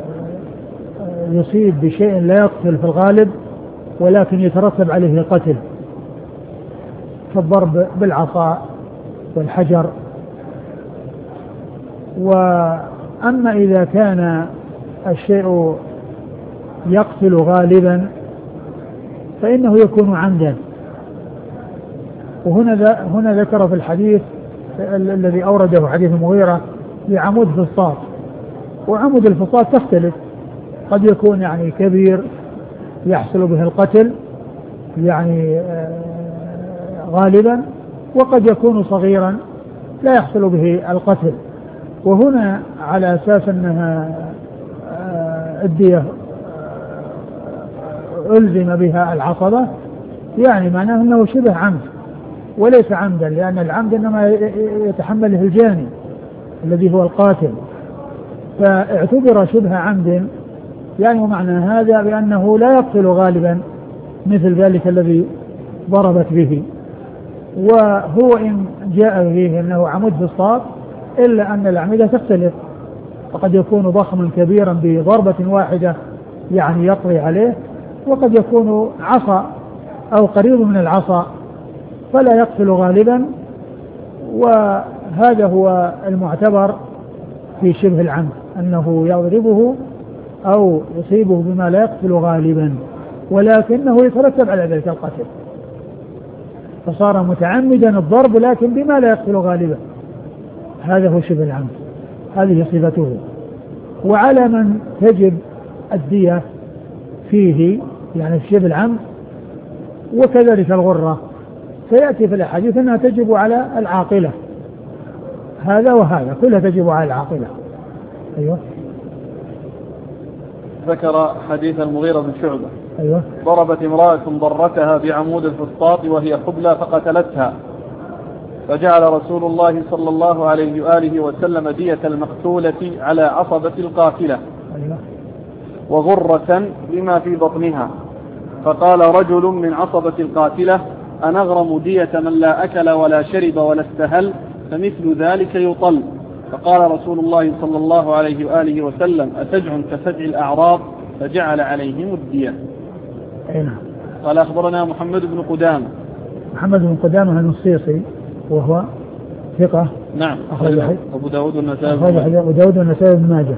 يصيب بشيء لا يقتل في الغالب ولكن يترتب عليه قتل، كالضرب بالعصا والحجر. وأما إذا كان الشيء يقتل غالبا فإنه يكون عمدا. وهنا ذكر في الحديث الذي أورده حديث المغيرة بعمود فسطاط، وعمود الفسطاط تختلف، قد يكون يعني كبير يحصل به القتل يعني غالبا، وقد يكون صغيرا لا يحصل به القتل. وهنا على أساس أنها الدية ألزم بها العصبة، يعني معناه أنه شبه عمد وليس عمدا، لأن العمد إنما يتحمله الجاني الذي هو القاتل، فاعتبر شبه عمد. يعني ومعنى هذا بأنه لا يقتل غالبا مثل ذلك الذي ضربت به. وهو إن جاء به أنه عمود فسطاط إلا أن الأعمدة تختلف، فقد يكون ضخما كبيرا بضربة واحدة يعني يطوي عليه، وقد يكون عصا أو قريب من العصا فلا يقتل غالبا. وهذا هو المعتبر في شبه العمد، أنه يضربه أو يصيبه بما لا يقتل غالبا ولكنه يترتب على ذلك القتل، فصار متعمدا الضرب لكن بما لا يقتل غالبا. هذا هو شبه العمد، هذه صفته. وعلى من تجب الدية فيه يعني في شبه العمد وكذلك الغرة، سيأتي في الأحاديث أنها تجب على العاقلة، هذا وهذا كلها تجب على العاقلة. أيوة. ذكر حديث المغيرة بن شعبة. أيوة. ضربت امرأة ضرتها بعمود الفسطاط وهي حبلى فقتلتها، فجعل رسول الله صلى الله عليه وآله وسلم دية المقتولة على عصبة القاتلة. أيوة. وغرة لما في بطنها، فقال رجل من عصبة القاتلة: أنغرم دية من لا أكل ولا شرب ولا استهل، فمثل ذلك يطل. فقال رسول الله صلى الله عليه وآله وسلم: أسجع كسجع الأعراب، فجعل عليهم الدية. نعم. قال أخبرنا محمد بن قدامة. محمد بن قدامة النصيصي وهو ثقة. نعم. أبو داود والنسائي بن ماجه.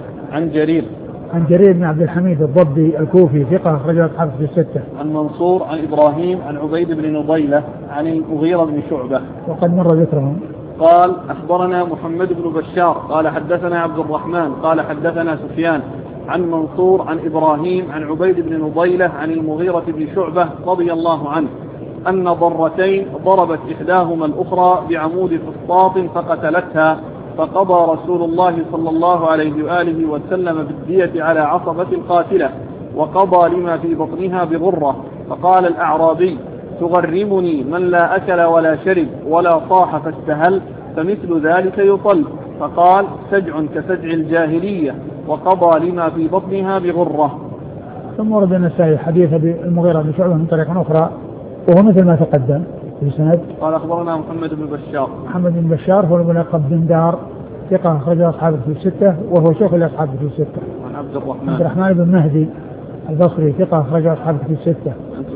عن جرير بن عبد الحميد الضبي الكوفي ثقة أخرجه أصحاب في الستة. عن منصور عن إبراهيم عن عبيد بن نضيلة عن المغيرة بن شعبة وقد مر ذكرهم. قال أخبرنا محمد بن بشار قال حدثنا عبد الرحمن قال حدثنا سفيان عن منصور عن إبراهيم عن عبيد بن نضيلة عن المغيرة بن شعبة رضي الله عنه أن ضرتين ضربت إحداهما الأخرى بعمود فسطاط فقتلتها، فقضى رسول الله صلى الله عليه وآله وسلم بالدية على عصبة القاتلة، وقضى لما في بطنها بغرة. فقال الأعرابي: تغرمني من لا أكل ولا شرب ولا صاح فاستهل، فمثل ذلك يطل. فقال: سجع كسجع الجاهلية، وقضى لما في بطنها بغرة. ثم ورد النسائي حديث المغيرة بن شعبة من طريق أخرى وهو مثل ما تقدم في سند. قال أخبرنا محمد بن بشار. محمد بن بشار هو الملقب بن دار ثقة أخرجه أصحاب في الستة وهو شيخ الأصحاب في الستة. عن عبد الرحمن بن مهدي البصري ثقة أخرجه أصحاب في الستة.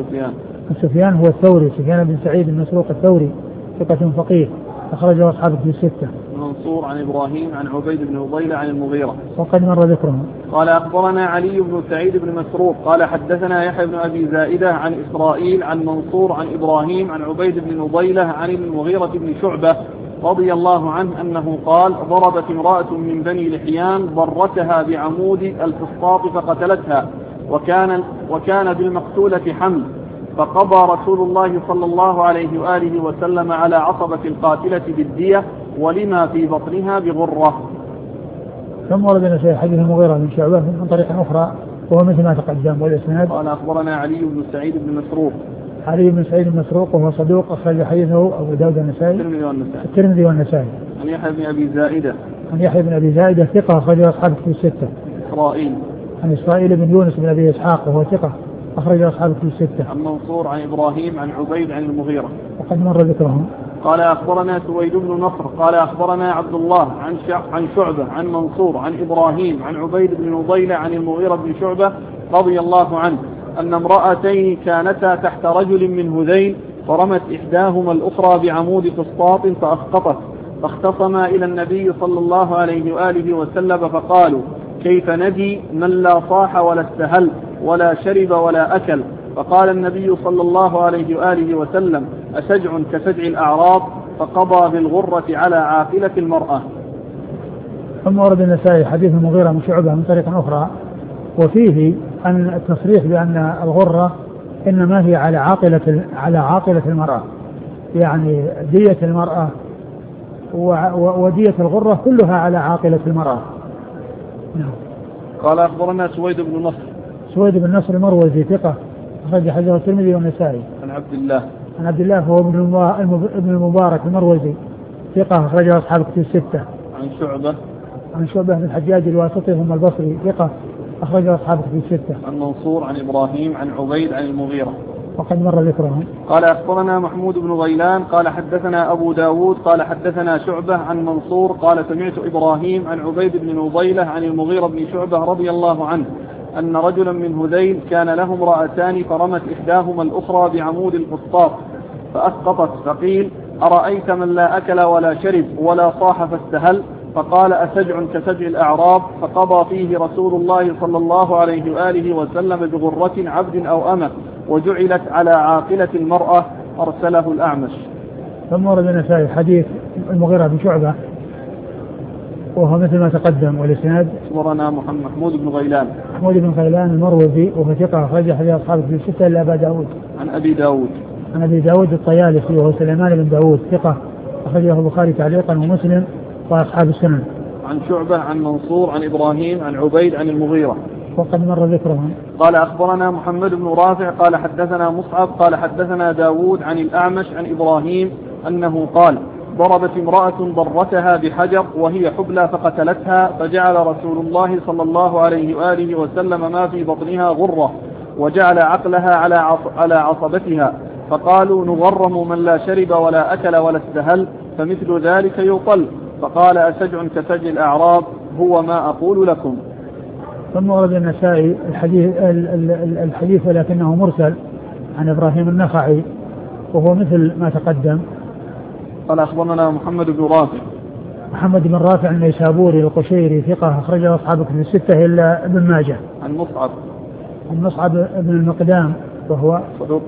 عن سفيان هو الثوري، سفيان بن سعيد المسروق الثوري ثقة فقيه أخرجه أصحاب في الستة. منصور عن إبراهيم عن عبيد بن نضيلة عن المغيرة وقد مر ذكرهم. قال أخبرنا علي بن سعيد بن مسروق قال حدثنا يحيى بن أبي زائدة عن إسرائيل عن منصور عن إبراهيم عن عبيد بن نضيلة عن المغيرة بن شعبة رضي الله عنه أنه قال: ضربت امرأة من بني لحيان ضرتها بعمود الفسطاط فقتلتها، وكان بالمقتولة حمل، فقضى رسول الله صلى الله عليه وآله وسلم على عصبة القاتلة بالدية ولما في بطنها بغرة. ثم ورد النسائي حديث المغيرة بن شعبة من طريق أخرى وهو مثل ما تقدم والإسناد. قال أخبرنا علي بن سعيد بن مسروق. علي بن سعيد بن مسروق وهو صدوق أخرج حديثه أبو داود النسائي الترمذي والنسائي. عن يحيى بن أبي زائدة. عن يحيى بن أبي زائدة ثقة أخرجه أصحاب في الستة. عن إسرائيل بن يونس بن أبي إسحاق وهو ثقة أخرج أصحاب في الستة. عن منصور عن إبراهيم عن عبيد عن المغيرة وقد مر ذكرهم. قال أخبرنا سويد بن نصر قال أخبرنا عبد الله عن شعبة عن منصور عن إبراهيم عن عبيد بن نضيلة عن المغيرة بن شعبة رضي الله عنه أن امرأتين كانتا تحت رجل من هذيل، فرمت إحداهما الأخرى بعمود فسطاط فأسقطت، فاختصما إلى النبي صلى الله عليه وآله وسلم فقالوا: كيف ندي من لا صاح ولا استهل ولا شرب ولا أكل؟ فقال النبي صلى الله عليه وآله وسلم: أسجع كسجع الأعراب، فقضى بالغرة على عاقلة المرأة. ثم ورد النسائي حديث المغيرة بن شعبة من طريق أخرى وفيه أن التصريح بأن الغرة إنما هي على عاقلة المرأة، يعني دية المرأة ودية الغرة كلها على عاقلة المرأة. نعم. قال أخبرنا سويد بن نصر. سويد بن نصر المروزي ثقة أخرج حديثه الترمذي والنسائي. عن عبد الله. عن عبد الله هو ابن المبارك المروزي ثقة أخرجه أصحاب الكتب الستة. عن شعبة. عن شعبة بن الحجاج الواسطي ثم البصري ثقة أخرجه أصحاب الكتب الستة. عن منصور عن إبراهيم عن عبيد عن المغيرة وقد مر ذكرهم. قال أخبرنا محمود بن غيلان قال حدثنا أبو داود قال حدثنا شعبة عن منصور قال سمعت إبراهيم عن عبيد بن نضيلة عن المغيرة بن شعبة رضي الله عنه أن رجلا من هذيل كان له امرأتان فرمت إحداهما الأخرى بعمود الفسطاط فأسقطت، فقيل أرأيت من لا أكل ولا شرب ولا صاح فاستهل؟ فقال أسجع كسجع الأعراب؟ فقضى فيه رسول الله صلى الله عليه وآله وسلم بغرة عبد أو أمة وجعلت على عاقلة المرأة. أرسله الأعمش. ثم ورد النسائي حديث المغيرة بن شعبة وهو مثل ما تقدم، والإسناد أخبرنا محمود بن غيلان. محمود بن غيلان المروزي وهو ثقة أخرج حديث أصحاب في الستة إلا أبا داود. عن أبي داود. عن أبي داود الطيالسي وهو سليمان بن داود ثقة أخرجه البخاري تعليقا ومسلم وأصحاب السنن. عن شعبة عن منصور عن إبراهيم عن عبيد عن المغيرة وقد مر ذكرهم. قال أخبرنا محمد بن رافع قال حدثنا مصعب قال حدثنا داود عن الأعمش عن إبراهيم أنه قال ضربت امرأة ضرتها بحجر وهي حبلى فقتلتها، فجعل رسول الله صلى الله عليه وآله وسلم ما في بطنها غرة وجعل عقلها على عصبتها، فقالوا نغرم من لا شرب ولا أكل ولا استهل، فمثل ذلك يطل. فقال أسجع كسجع الأعراب؟ هو ما أقول لكم. ثم ورد النسائي الحديث ولكنه مرسل عن إبراهيم النخعي وهو مثل ما تقدم. قال أخبرنا محمد بن رافع. محمد بن رافع النيسابوري القشيري ثقة أخرجه أصحاب الكتب الستة إلا ابن ماجه. عن مصعب. عن مصعب بن المقدام وهو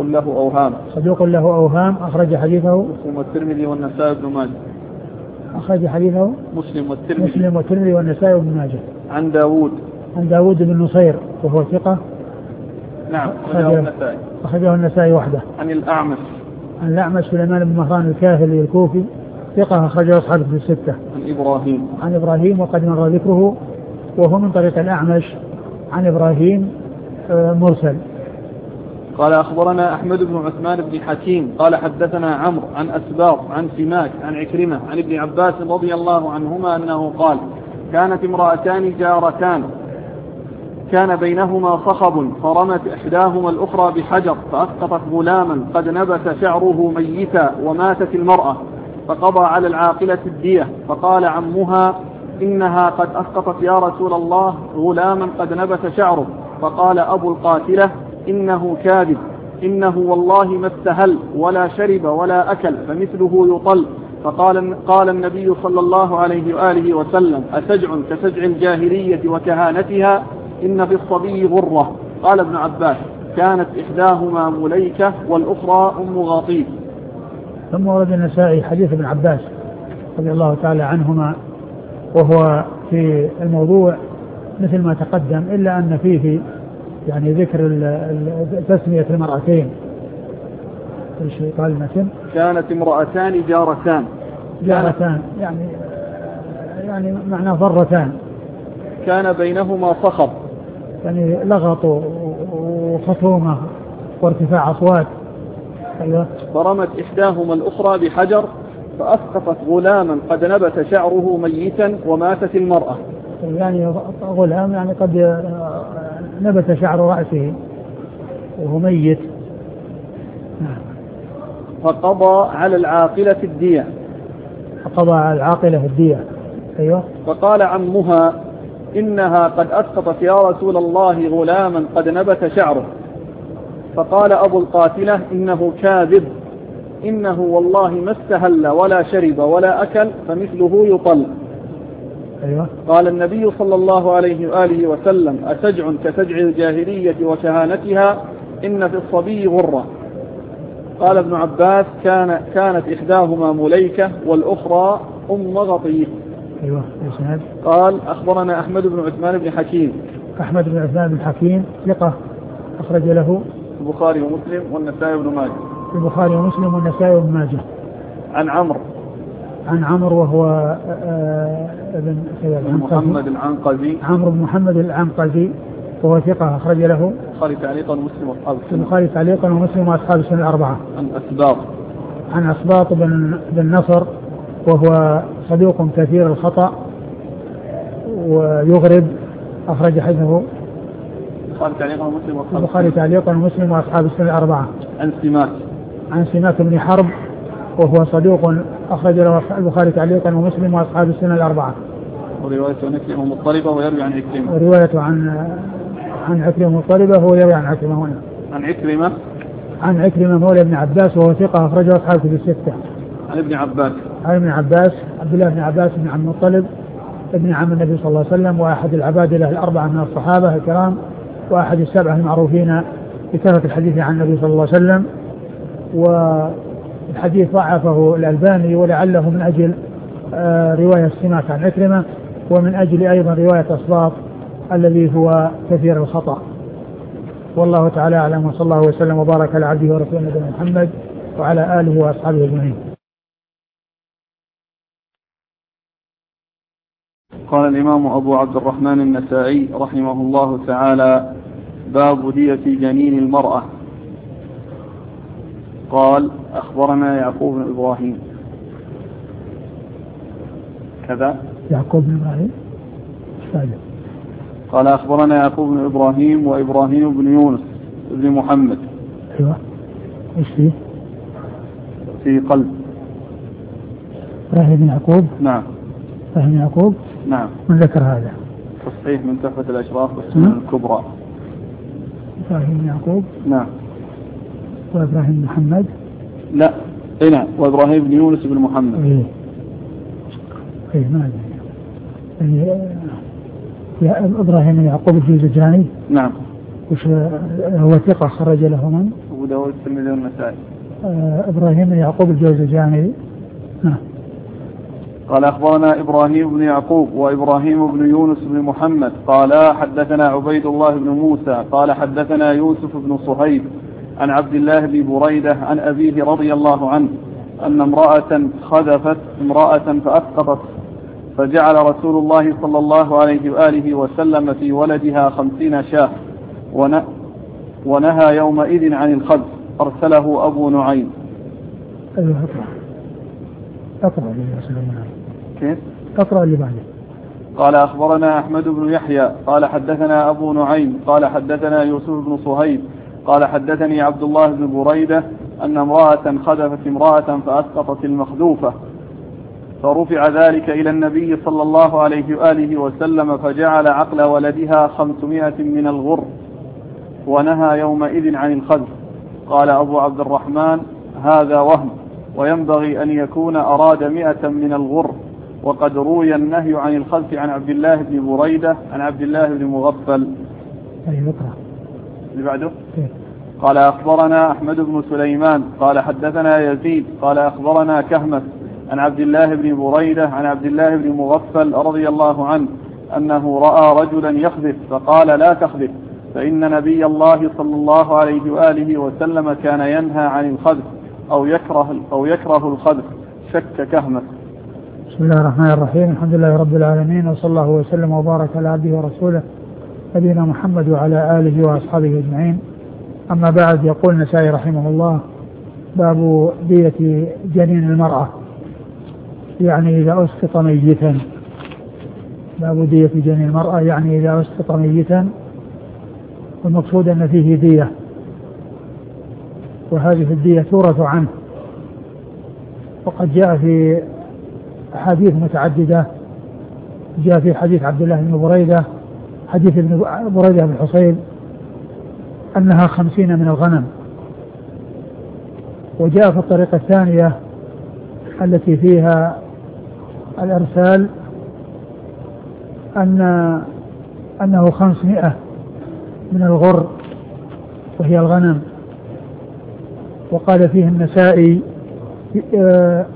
صدوق له أوهام أخرج حديثه مسلم والترمذي والنسائي بن ماجه. أخرج حديثه مسلم والترمذي والنسائي بن ماجه. عن داود بن نصير وهو ثقة. نعم. أخرجه النسائي وحده. عن الأعمش سليمان بن مهران الكاهلي الكوفي ثقة أخرجه أصحاب الكتب الستة. عن إبراهيم وقد مر ذكره وهو من طريق الأعمش عن إبراهيم مرسل. قال أخبرنا أحمد بن عثمان بن حكيم قال حدثنا عمرو عن أسباط عن سماك عن عكرمة عن ابن عباس رضي الله عنهما أنه قال كانت امرأتان جارتان كان بينهما صخب فرمت إحداهما الأخرى بحجر فأسقطت غلاما قد نبت شعره ميتا وماتت المرأة، فقضى على العاقلة الدية، فقال عمها إنها قد أسقطت يا رسول الله غلاما قد نبت شعره، فقال أبو القاتلة إنه كاذب، إنه والله ما استهل ولا شرب ولا أكل فمثله يطل. قال النبي صلى الله عليه وآله وسلم أسجع كسجع الجاهلية وكهانتها، إن في الصبي غرة. قال ابن عباس كانت إحداهما مليكة والأخرى أم غاطيب. ثم ورد النسائي حديث ابن عباس رضي الله تعالى عنهما وهو في الموضوع مثل ما تقدم إلا أن فيه يعني ذكر تسمية المرأتين. ايش قال المتن؟ كانت امرأتان جارتان يعني معناه ضرتان كان بينهما صخب يعني لغط وخصومة وارتفاع أصوات. أيوة. فرمت إحداهما الأخرى بحجر فأسقطت غلاما قد نبت شعره ميتا وماتت المرأة. يعني غلام يعني قد نبت شعر رأسه وهو ميت. فقضى على العاقلة الدية. أيوة. فقال عمها إنها قد أسقطت يا رسول الله غلاما قد نبت شعره، فقال أبو القاتلة إنه كاذب، إنه والله ما استهل ولا شرب ولا أكل فمثله يطل. أيوة. قال النبي صلى الله عليه وآله وسلم أسجع كسجع الجاهلية وكهانتها، إن في الصبي غرة. قال ابن عباس كانت إحداهما مليكة والأخرى أم غطيف. أيوة. قال أخبرنا أحمد بن عثمان بن حكيم. أحمد بن عثمان بن حكيم ثقة أخرج له البخاري ومسلم والنسائي وابن ماجه. البخاري ومسلم والنسائي وابن ماجه. عن عمرو وهو ابن محمد العنقزي. عمرو بن محمد العنقزي وهو ثقة أخرج له البخاري تعليقا ومسلم وأصحاب السنن. البخاري تعليقا ومسلم وأصحاب السنن الأربعة. عن أسباط بن نصر وهو صدوق كثير الخطأ ويغرب أخرج حديثه البخاري تعليقا ومسلم وأصحاب السنن الأربعة. عن سماك بن حرب وهو صدوق أخرج له البخاري تعليقا ومسلم وأصحاب السنن الأربعة. ورواية عن عكرمة مضطربة ويروي عن عكرمة. ورواية عن عكرمة مضطربة وهو يروي عن عكرمة هنا. عن عكرمة مولى ابن عباس وهو ثقة أخرجه أصحاب كتب الستة. عن ابن عباس عبد الله بن عباس بن عبد المطلب ابن عم النبي صلى الله عليه وسلم وأحد العبادلة الأربعة من الصحابة الكرام وأحد السبعة المعروفين بكثرة الحديث عن النبي صلى الله عليه وسلم. والحديث ضعفه الألباني ولعله من أجل رواية سماك عن عكرمة ومن أجل أيضا رواية أسباط الذي هو كثير الخطأ. والله تعالى أعلم وصلى الله وسلم وبارك على عبده ورسوله نبينا محمد وعلى آله وأصحابه أجمعين. قال الإمام أبو عبد الرحمن النسائي رحمه الله تعالى: باب دية جنين المرأة. قال: أخبرنا يعقوب بن إبراهيم كذا يعقوب بن إبراهيم قال: أخبرنا يعقوب بن إبراهيم وإبراهيم بن يونس بن محمد. أيوة. إيش فيه؟ في قلب إبراهيم بن يعقوب. نعم. إبراهيم بن يعقوب. نعم. من ذكر هذا؟ تصحيح من تحفة الأشراف والسنن الكبرى. إبراهيم بن يعقوب. نعم. وإبراهيم بن محمد. لا. نعم. وإبراهيم بن يونس بن محمد. إيه ما أدري. يا إبراهيم بن يعقوب الجوزجاني. نعم. وش هو ثقة خرج له من؟ أبو داود الترمذي والنسائي. إبراهيم بن يعقوب الجوزجاني. نعم. قال: أخبرنا إبراهيم بن يعقوب وإبراهيم بن يونس بن محمد قال: حدثنا عبيد الله بن موسى قال: حدثنا يوسف بن صهيب عن عبد الله بن بريدة عن أبيه رضي الله عنه أن امرأة خذفت امرأة فأسقطت، فجعل رسول الله صلى الله عليه وآله وسلم في ولدها 50 شاة ونهى يومئذ عن الخذف. أرسله أبو نعيم. أقرأ لي أسلم. كيف؟ أقرأ اللي بعده. قال: أخبرنا أحمد بن يحيى قال: حدثنا أبو نعيم قال: حدثنا يوسف بن صهيب قال: حدثني عبد الله بن بريدة أن امرأة خذفت امرأة فأسقطت المخذوفة، فرفع ذلك إلى النبي صلى الله عليه وآله وسلم فجعل عقل ولدها 500 من الغر ونهى يومئذ عن الخذف. قال أبو عبد الرحمن: هذا وهم، وينبغي أن يكون أراد 100 من الغر، وقد روي النهي عن الخذف عن عبد الله بن بريدة عن عبد الله بن مغفل. اللي بعده. قال: أخبرنا أحمد بن سليمان قال: حدثنا يزيد قال: أخبرنا كهمس عن عبد الله بن بريدة عن عبد الله بن مغفل رضي الله عنه أنه رأى رجلا يخذف فقال: لا تخذف، فإن نبي الله صلى الله عليه وآله وسلم كان ينهى عن الخذف أو يكره الخذف. شك كهمس. بسم الله الرحمن الرحيم. الحمد لله رب العالمين، وصلى الله وسلم وبارك على عبده ورسوله نبينا محمد وعلى آله وأصحابه أجمعين. أما بعد، يقول النسائي رحمه الله: باب دية جنين المرأة، يعني إذا أسقط ميتا. باب دية جنين المرأة يعني إذا أسقط ميتا، والمقصود أن فيه دية، وهذه الدية تورث عنه. وقد جاء في أحاديث متعددة، جاء في حديث عبد الله بن بريدة، حديث ابن بريدة بن حصيب، أنها 50 من الغنم. وجاء في الطريقة الثانية التي فيها الإرسال أنه 500 من الغر وهي الغنم. وقال فيه النسائي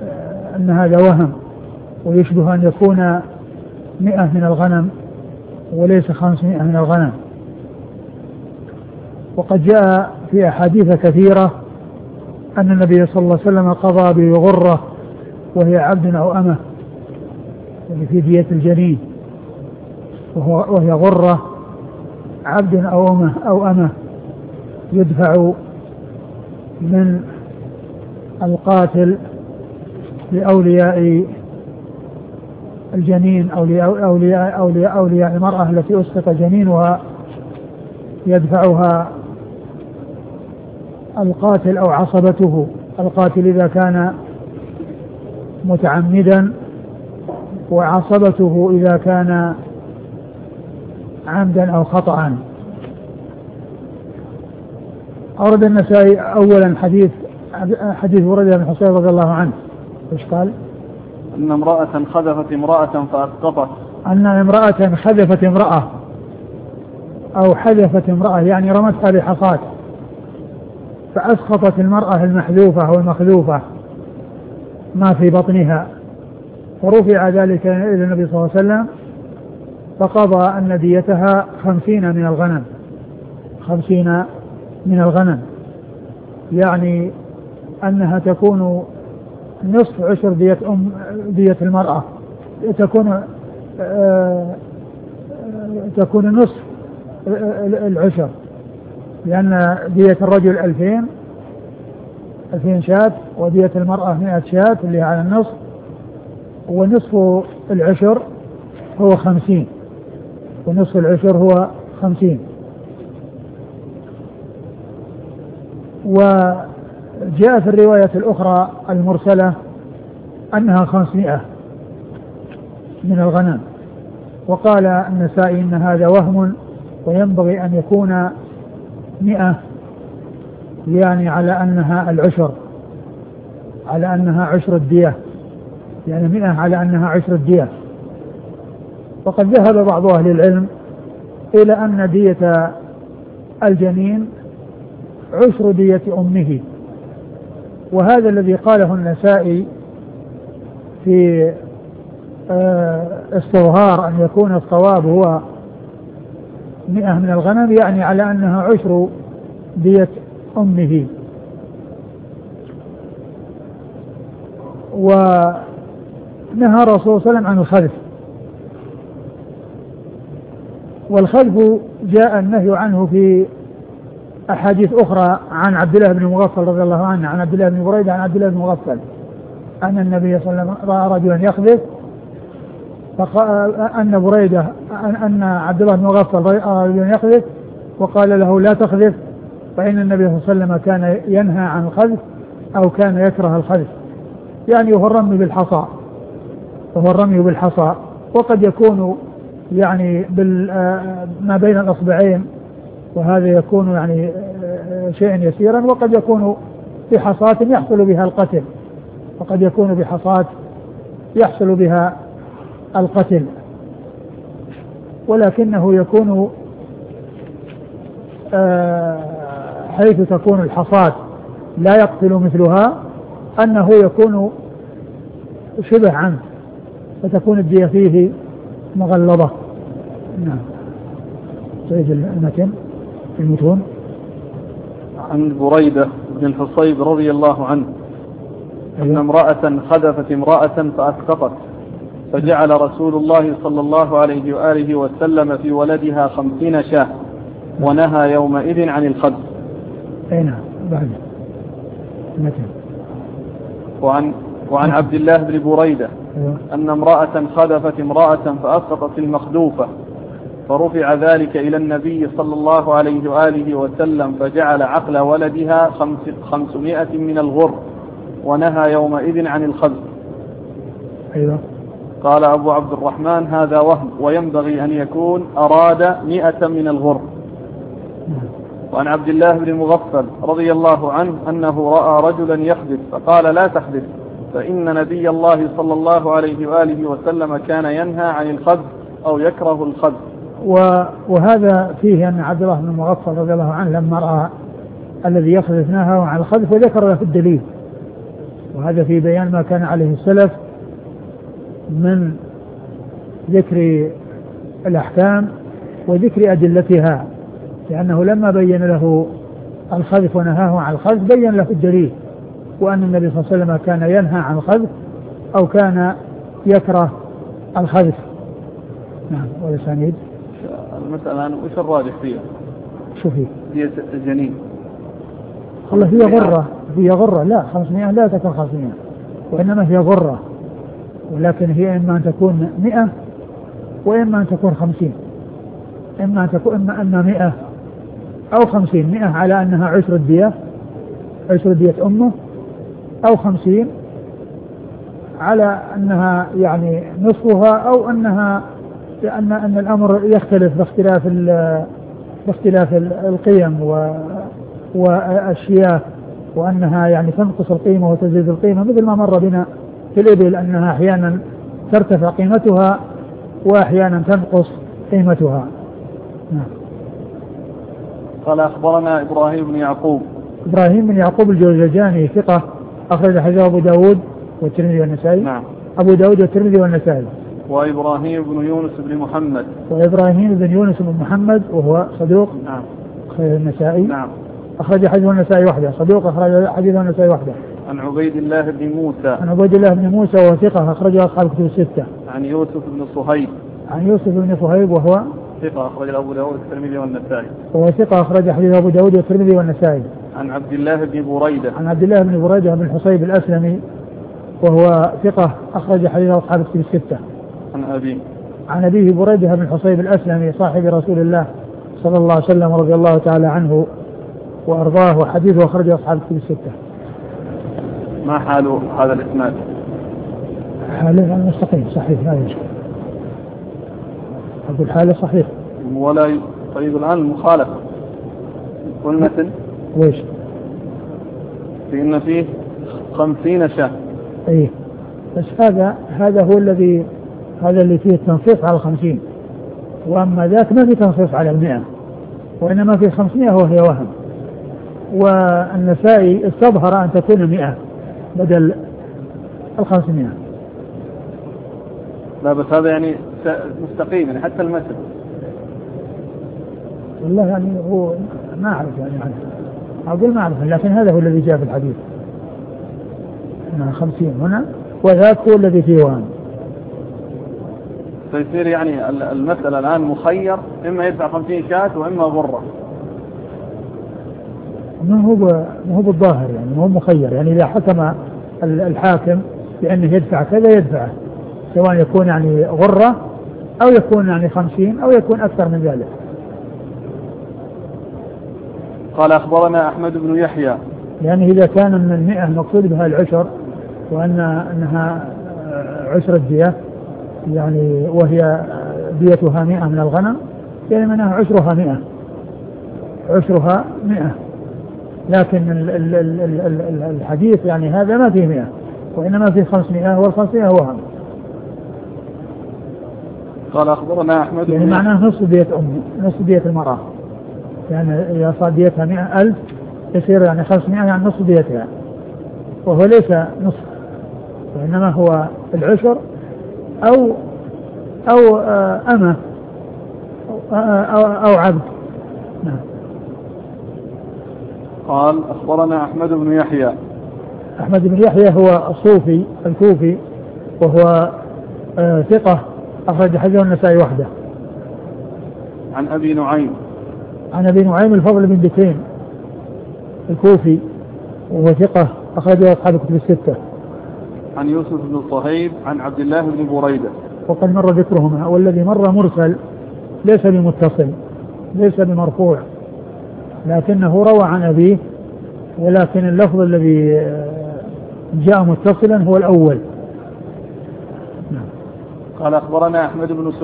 أن هذا وهم، ويشبه أن يكون 100 من الغنم وليس 500 من الغنم. وقد جاء في أحاديث كثيرة أن النبي صلى الله عليه وسلم قضى بغرة وهي عبد أو أمة، يعني في دية الجنين، وهي غرة عبد أو أمة يدفع من القاتل لأولياء الجنين أو أولياء المرأة التي أسقط جنينها، يدفعها القاتل أو عصبته، القاتل إذا كان متعمدا، وعصبته إذا كان عمدا أو خطأ. أورد النسائي أولا حديث بريدة بن حصير رضي الله عنه. إيش قال؟ أن امرأة خذفت امرأة فأسقطت. أن امرأة خذفت امرأة أو حذفت امرأة، يعني رمتها بحصاة فأسقطت المرأة المحذوفة أو المخذوفة ما في بطنها، ورفع ذلك إلى النبي صلى الله عليه وسلم فقضى أن ديتها 50 من الغنم، 50 من الغنم، يعني أنها تكون نصف عشر دية المرأة، تكون نصف العشر، لأن دية الرجل 2000 شاة، ودية المرأة 100 شاة اللي على النصف، ونصف العشر هو 50، ونصف العشر هو 50. وجاء في الرواية الأخرى المرسلة أنها 500 من الغنم. وقال النسائي إن هذا وهم، وينبغي أن يكون 100، يعني على أنها العشر، على أنها عشر الدية، يعني 100 على أنها عشر الدية. وقد ذهب بعض أهل العلم إلى أن دية الجنين عشر دية أمه، وهذا الذي قاله النسائي في استظهار أن يكون الصواب هو 100 من الغنم، يعني على أنها عشر دية أمه. ونهى الرسول صلى الله عليه وسلم عن الخذف، والخذف جاء النهي عنه في أحاديث أخرى عن عبد الله بن مغفل رضي الله عنه، عن عبد الله بن بريدة عن عبد الله بن مغفل أن النبي صلى الله عليه وسلم رأى رجلا يخذف، أن بريدة أن عبد الله بن مغفل رأى رجلا يخذف وقال له لا تخذف، فإن النبي صلى الله عليه وسلم كان ينهى عن الخذف أو كان يكره الخذف، يعني هو الرمي بالحصى، وهو الرمي بالحصى، وقد يكون يعني ما بين الأصبعين، وهذا يكون يعني شيء يسيرا، وقد يكون بحصاة يحصل بها القتل، وقد يكون بحصاة يحصل بها القتل، ولكنه يكون حيث تكون الحصاة لا يقتل مثلها أنه يكون شبه عنه، فتكون الدية فيه مغلظة. نعم. سيد المتن في المتون. عن بريدة بن الحصيب رضي الله عنه أن امرأة خذفت امرأة فأسقطت، فجعل رسول الله صلى الله عليه وآله وسلم في ولدها 50 شاة، ونهى يومئذ عن الخذف. أين بعد المتن. وعن عبد الله بن بريدة أن امرأة خذفت امرأة فأسقطت المخذوفة، فرفع ذلك إلى النبي صلى الله عليه وآله وسلم فجعل عقل ولدها 500 من الغر، ونهى يومئذ عن الخذف. أيوة. قال أبو عبد الرحمن هذا وهم، وينبغي أن يكون أراد 100 من الغر. وعن عبد الله بن مغفل رضي الله عنه أنه رأى رجلا يخذف فقال لا تخذف، فإن نبي الله صلى الله عليه وآله وسلم كان ينهى عن الخذف أو يكره الخذف. وهذا فيه أن عبد الله بن مغفل رضي الله عنه لما رأى الذي يخذف نهى عن الخذف وذكر له الدليل، وهذا في بيان ما كان عليه السلف من ذكر الأحكام وذكر أدلتها، لأنه لما بين له الخذف ونهاه عن الخذف بين له الدليل، وأن النبي صلى الله عليه وسلم كان ينهى عن الخذف أو كان يكره الخذف. نعم. والأسانيد المسألة الآن وش الراجح فيها؟ شوفي دية الجنين والله هي غرة لا 500 لا تكون 500 وإنما هي غرة، ولكن هي إما أن تكون 100 وإما أن تكون 50، إما أن تكون إما 100 أو 50. 100 على أنها عشر الدية أمه، أو 50 على أنها يعني نصفها، أو أنها أن الأمر يختلف باختلاف القيم والأشياء، وأنها يعني تنقص القيمة وتزيد القيمة، مثل ما مر بنا في الإبل أنها أحيانا ترتفع قيمتها وأحيانا تنقص قيمتها. نعم. قال أخبرنا إبراهيم بن يعقوب الجوزجاني ثقة أخرج حديثه أبو داود والترمذي والنسائي. نعم. أبو داود والترمذي والنسائي. وإبراهيم بن يونس بن محمد وهو صدوق. نعم. أخرج النسائي. نعم. أخرج حديثه النسائي وحده. صدوق أخرج حديثه النسائي وحده. عن عبيد الله بن موسى وهو ثقة أخرجه أصحاب الكتب الستة. عن يوسف بن صهيب وهو ثقة أخرج أبو داود والترمذي والنسائي. وهو ثقة أخرج حديث أبو داود والترمذي والنسائي. عن عبد الله بن بريدة بن الحصيب الأسلمي وهو ثقة أخرج حديث أصحاب الكتب الستة. عن أبيه بريدة بن الحصيب الأسلمي صاحب رسول الله صلى الله عليه وسلم رضي الله تعالى عنه وأرضاه، وحديثه أخرجه أصحاب الكتب الستة. ما حال هذا الإسناد؟ حاله المستقيم صحيح لا يشكل. أقول حاله صحيح ولا طيب. الآن المخالفة والمثل ويش في إن فيه 50 شاة. إيه بس هذا هو الذي فيه التنصيص على 50، وأما ذاك ما في تنصيص على 100 وإنما في 500 وهي وهم. والنسائي استظهر أن تكون 100 بدل 500. لا بس هذا يعني مستقيم يعني حتى المثل والله يعني هو ما أعرف يعني أقول ما أعرف، لكن هذا هو الذي جاء في الحديث 50 هنا، وذاك هو الذي فيه وهم. فيصير يعني المسألة الآن مخير، إما يدفع 50 شاة وإما غرة. ما هو بالظاهر يعني ما هو مخير، يعني إذا حكم الحاكم بأنه يدفع كذا يدفعه، سواء يكون يعني غرة أو يكون يعني 50 أو يكون أكثر من ذلك. قال أخبرنا أحمد بن يحيى. يعني إذا كان من 100 مقصود بها العشر، وأنها عشر الدية يعني وهي ديتها 100 من الغنم، يعني منها عشرها 100. لكن الحديث يعني هذا ما فيه 100 وإنما فيه 500، وال500 وهم. قال أخبرنا أحمد يعني معناه نصف دية المرأة، يعني إذا صار ديتها 100,000 يصير يعني 500 يعني نصف ديتها، وهو ليس نصف وإنما هو العشر أو أمة أو عبد. نعم. قال أخبرنا أحمد بن يحيى هو الصوفي الكوفي، وهو ثقة أخرج حديثه النسائي وحده. عن أبي نعيم الفضل بن دكين الكوفي، وهو ثقة أخرجه أصحاب الكتب الستة. عن يوسف بن صهيب عن عبد الله بن بريدة، وقد مر ذكرهما، والذي مر مرسل ليس بمتصل ليس بمرفوع، لكنه روى عن أبيه، ولكن اللفظ الذي جاء متصلا هو الأول. قال أخبرنا أحمد بن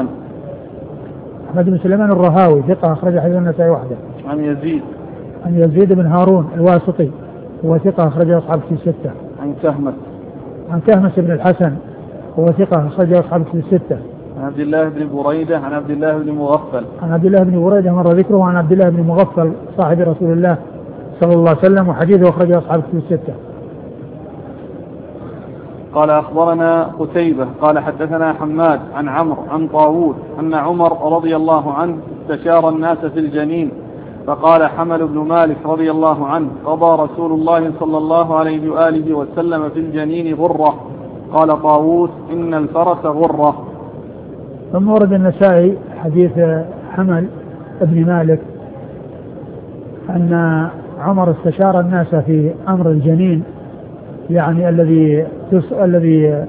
سليمان الرهاوي ثقة أخرج حديث النسائي وحده. عن يزيد بن هارون الواسطي هو ثقة أخرج أصحاب الكتب الستة. عن كهمس بن الحسن هو ثقة أخرج أصحاب الكتب الستة. عن عبد الله بن بريدة عن عبد الله بن بريدة مر ذكره، عن عبد الله بن مغفل صاحب رسول الله صلى الله عليه وسلم، وحديثه أخرج أصحاب الكتب الستة. قال أخبرنا قتيبة قال حدثنا حماد عن عمرو عن طاووس أن عمر رضي الله عنه استشار الناس في الجنين فقال حمل بن مالك رضي الله عنه قضى رسول الله صلى الله عليه وآله وسلم في الجنين غرة. قال طاووس إن الفرس غرة. ثم ورد النسائي حديث حمل بن مالك أن عمر استشار الناس في أمر الجنين، يعني الذي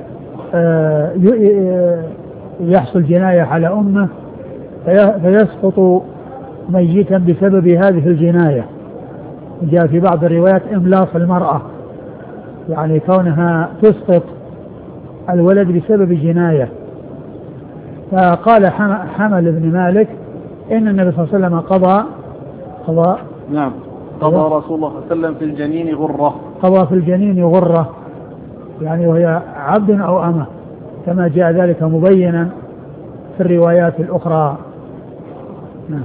يحصل جناية على أمه فيسقط ميتا بسبب هذه الجناية. جاء في بعض الروايات إملاص المرأة، يعني كونها تسقط الولد بسبب جناية. فقال حمل بن مالك إن النبي صلى الله عليه وسلم قضى نعم قضى رسول الله صلى الله عليه وسلم في الجنين غرة. قضى في الجنين غرة، يعني وهي عبد أو أمة، كما جاء ذلك مبينا في الروايات الأخرى. نعم.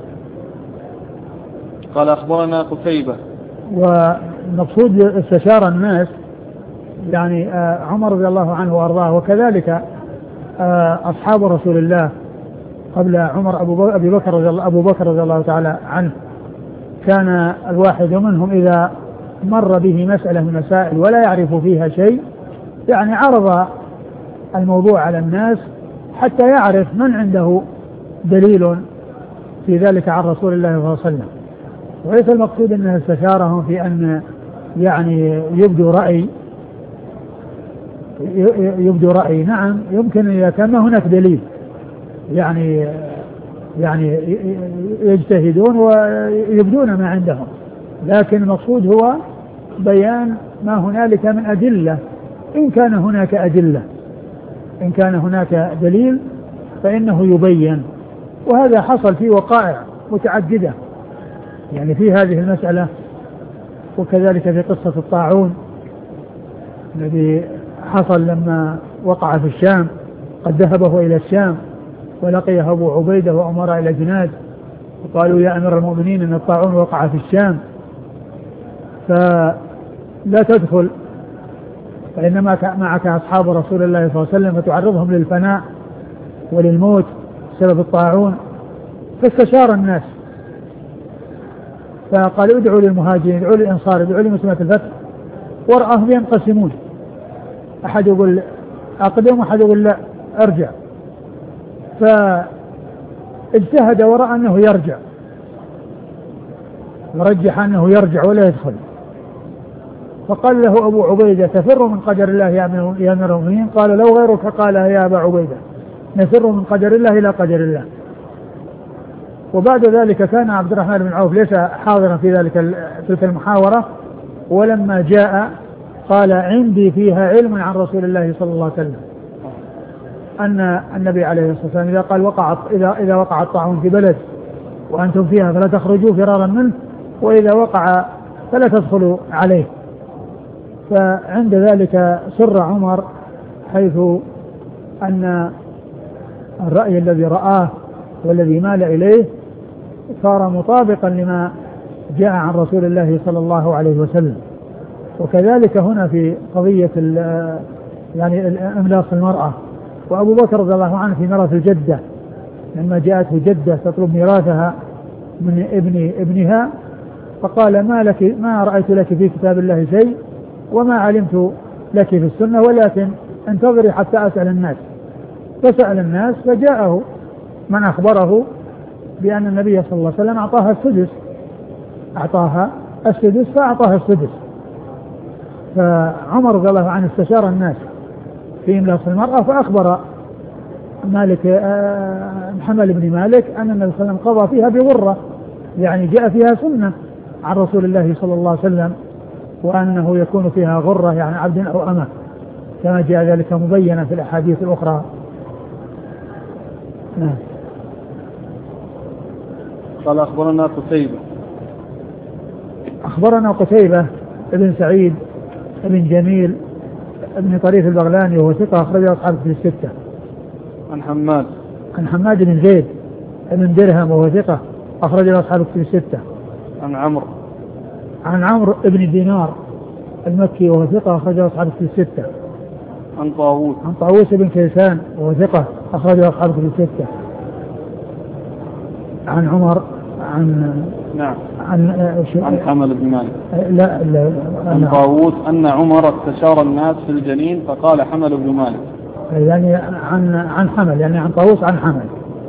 قال أخبرنا قتيبة. والمقصود استشار الناس، يعني عمر رضي الله عنه وأرضاه، وكذلك أصحاب رسول الله قبل عمر أبو بكر رضي الله تعالى عنه، كان الواحد منهم إذا مر به مسألة من مسائل ولا يعرف فيها شيء، يعني عرض الموضوع على الناس حتى يعرف من عنده دليل في ذلك عن رسول الله صلى الله عليه وسلم. وليس المقصود أنه استشارهم في أن يعني يبدو رأي. نعم يمكن إذا كان هناك دليل يعني يجتهدون ويبدون ما عندهم، لكن المقصود هو بيان ما هنالك من أدلة إن كان هناك أدلة، إن كان هناك دليل فإنه يبين. وهذا حصل في وقائع متعددة يعني في هذه المسألة، وكذلك في قصة الطاعون الذي حصل لما وقع في الشام. قد ذهبه إلى الشام ولقيه أبو عبيدة وأمر إلى جناد وقالوا يا أمير المؤمنين إن الطاعون وقع في الشام فلا تدخل، فإنما معك أصحاب رسول الله صلى الله عليه وسلم فتعرضهم للفناء وللموت بسبب الطاعون. فاستشار الناس فقالوا ادعوا للمهاجرين، ادعوا للأنصار، ادعوا لمسلمات الفتح، ورأهم ينقسمون، أحد يقول أقدم وأحد يقول لا أرجع. فاجتهد ورأى أنه يرجع، ورجح أنه يرجع ولا يدخل. فقال له أبو عبيدة تفر من قدر الله يا أمير المؤمنين؟ قال لو غيرك قال يا أبا عبيدة نفر من قدر الله إلى قدر الله. وبعد ذلك كان عبد الرحمن بن عوف ليس حاضرا في تلك المحاورة، ولما جاء قال عندي فيها علم عن رسول الله صلى الله عليه وسلم أن النبي عليه الصلاة والسلام إذا وقع الطاعون في بلد وأنتم فيها فلا تخرجوا فرارا منه، وإذا وقع فلا تدخلوا عليه. فعند ذلك سر عمر حيث أن الرأي الذي رآه والذي مال إليه صار مطابقا لما جاء عن رسول الله صلى الله عليه وسلم. وكذلك هنا في قضية يعني إملاص المرأة، وأبو بكر رضي الله عنه في ميراث الجدة لما جاءته جدة تطلب ميراثها من ابنها فقال ما رأيت لك في كتاب الله شيء وما علمت لك في السنة، ولكن انتظري حتى أسأل الناس. فسأل الناس فجاءه من أخبره بأن النبي صلى الله عليه وسلم أعطاها السدس فأعطاها السدس. فعمر رضي الله عنه استشار الناس في إملاص المرأة، فأخبر محمد بن مالك أن النبي صلى الله عليه وسلم قضى فيها بغرة، يعني جاء فيها سنة عن رسول الله صلى الله عليه وسلم، وأنه يكون فيها غرة يعني عبد أو أمة، كما جاء ذلك مبينا في الأحاديث الأخرى. نعم. قال أخبرنا قتيبة. أخبرنا قتيبة ابن سعيد ابن جميل ابن طريف البغلاني وهو ثقة أخرجه أصحاب في الستة. عن حماد بن زيد ابن درهم وهو ثقة أخرجه أصحاب في الستة. عن عمرو ابن دينار المكي وهو ثقة أخرجه أصحاب في الستة. عن طاووس. عن طاووس بن كيسان وهو ثقة أخرجه أصحاب كتب الستة. عن عمر نعم عن حمل بن مالك. لا عن طاووس أن عمر استشار الناس في الجنين فقال حمل بن مالك. يعني عن حمل، يعني عن طاووس عن حمل.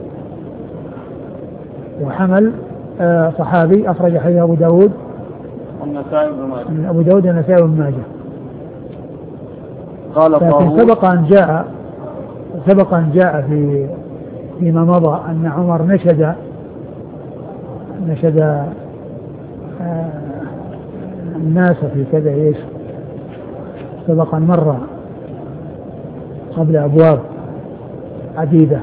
وحمل صحابي أخرج حديث أبو داود والنسائي بن ماجه. أبو داود والنسائي بن ماجه. قال طاووس سبق أن جاء فيما مضى أن عمر نشد الناس في كذا إيش، سبق أن مر قبل أبواب عديدة.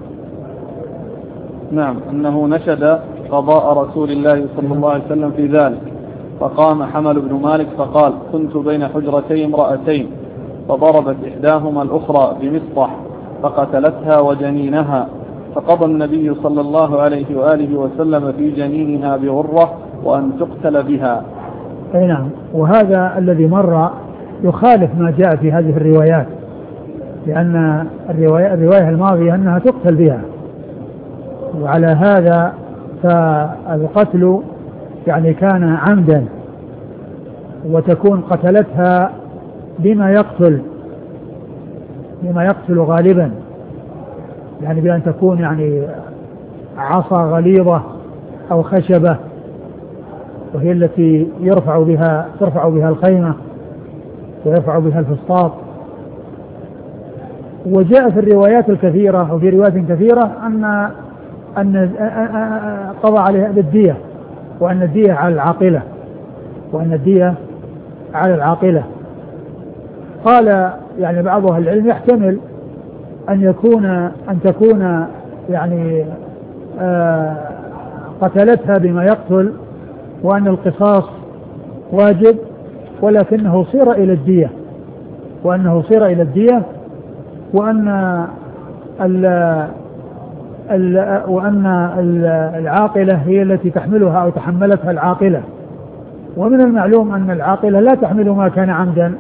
نعم أنه نشد قضاء رسول الله صلى الله عليه وسلم في ذلك، فقام حمل بن مالك فقال كنت بين حجرتي امرأتين فضربت إحداهما الأخرى بمسطح فقتلتها وجنينها، فقضى النبي صلى الله عليه وآله وسلم في جنينها بغرة وأن تقتل بها. أي نعم. وهذا الذي مر يخالف ما جاء في هذه الروايات، لأن الرواية الماضية أنها تقتل بها، وعلى هذا فالقتل يعني كان عمدا، وتكون قتلتها بما يقتل غالبا، يعني بأن تكون يعني عصا غليظة أو خشبة، وهي التي ترفع بها الخيمة ويرفع بها الفسطاط. وجاء في الروايات الكثيرة وفي روايات كثيرة أن قضى عليها بالدية، وأن الدية على العاقلة قال يعني بعض أهل العلم يحتمل أن تكون يعني قتلتها بما يقتل، وأن القصاص واجب، ولكنه صير إلى الدية، وأن العاقلة هي التي تحملها أو تحملتها العاقلة. ومن المعلوم أن العاقلة لا تحمل ما كان عمدا،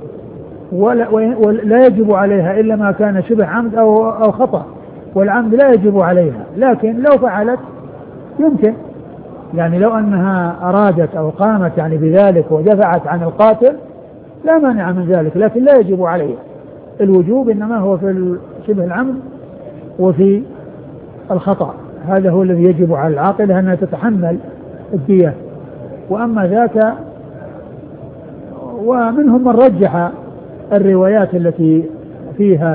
ولا يجب عليها إلا ما كان شبه عمد أو خطأ، والعمد لا يجب عليها، لكن لو فعلت يمكن، يعني لو أنها أرادت أو قامت يعني بذلك ودفعت عن القاتل لا مانع من ذلك، لكن لا يجب عليها. الوجوب إنما هو في شبه العمد وفي الخطأ، هذا هو الذي يجب على العاقلة أنها تتحمل الدية. وأما ذاك، ومنهم من رجح الروايات التي فيها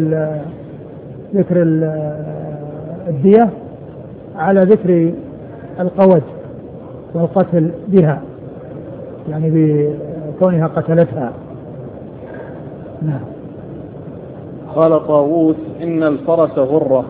ذكر الدية على ذكر القود والقتل بها، يعني بكونها قتلتها. نعم. قال طاووس إن الفرس غرة.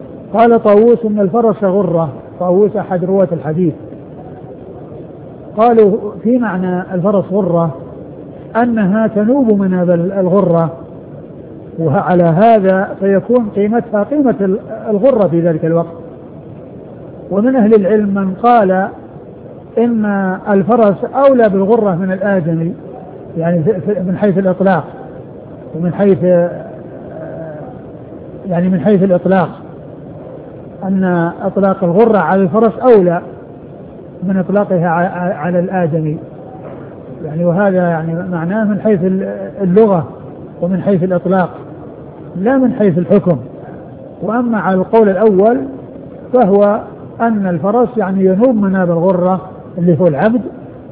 طاووس أحد رواة الحديث. قالوا في معنى الفرس غرة أنها تنوب مناب الغرة، وعلى هذا فيكون قيمتها قيمة الغرة في ذلك الوقت. ومن أهل العلم من قال إن الفرس أولى بالغرة من الآدمي، يعني من حيث الإطلاق، ومن حيث الإطلاق أن إطلاق الغرة على الفرس أولى من إطلاقها على الآدمي، يعني وهذا يعني معناه من حيث اللغة ومن حيث الإطلاق لا من حيث الحكم. وأما على القول الأول فهو أن الفرس يعني ينوب مناب الغرة اللي هو العبد،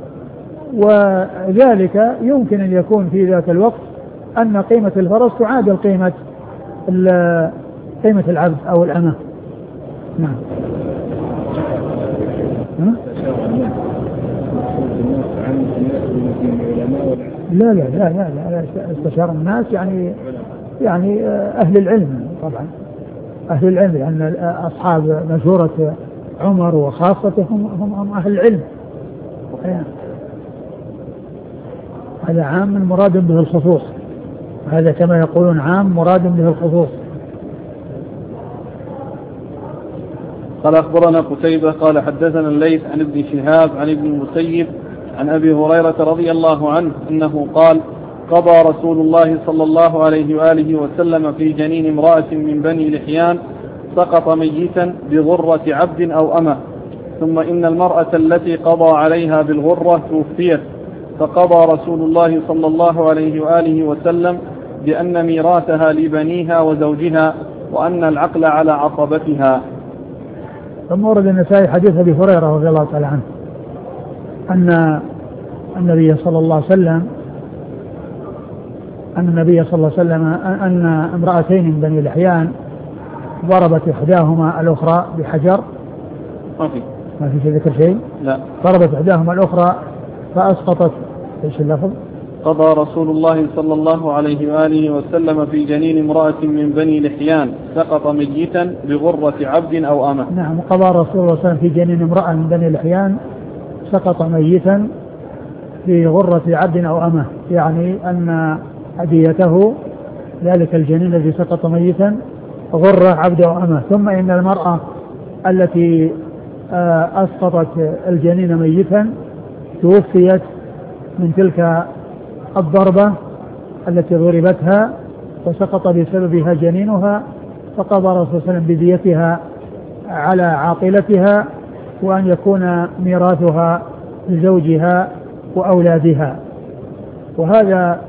وذلك يمكن أن يكون في ذاك الوقت أن قيمة الفرس تعادل قيمة العبد أو الأمة. نعم. لا استشار الناس يعني أهل العلم، طبعا أهل العلم، لأن أصحاب مشورة عمر وخاصته هم أهل العلم. هذا عام مراد به الخصوص، هذا كما يقولون عام مراد به الخصوص. قال أخبرنا قتيبة قال حدثنا الليث عن ابن شهاب عن ابن المسيب عن أبي هريرة رضي الله عنه أنه قال قضى رسول الله صلى الله عليه وآله وسلم في جنين امرأة من بني لحيان سقط ميتا بغرة عبد أو أمة، ثم إن المرأة التي قضى عليها بالغرة توفيت، فقضى رسول الله صلى الله عليه وآله وسلم بأن ميراثها لبنيها وزوجها، وأن العقل على عصبتها. ثم ورد النسائي حديث أبي هريرة رضي الله تعالى عنه أن النبي صلى الله عليه وسلم أن امرأتين من بني لحيان ضربت إحداهما الأخرى بحجر. ما في ذكر شيء؟ لا. ضربت إحداهما الأخرى فأسقطت. إيش اللفظ؟ قضى رسول الله صلى الله عليه وآله وسلم في جنين امرأة من بني لحيان سقط ميتا بغرة عبد أو أمة. نعم، قضى رسول الله صلى الله عليه وسلم في جنين امرأة من بني لحيان سقط ميتا في غرة عبد أو أمة، يعني أن هديته ذلك الجنين الذي سقط ميتا غرة عبد أو أمة. ثم إن المرأة التي أسقطت الجنين ميتا توفيت من تلك الضربة التي ضربتها وسقط بسببها جنينها، فقضى رسول الله صلى الله عليه وسلم بديتها على عاقلتها، وأن يكون ميراثها لزوجها وأولادها. وهذا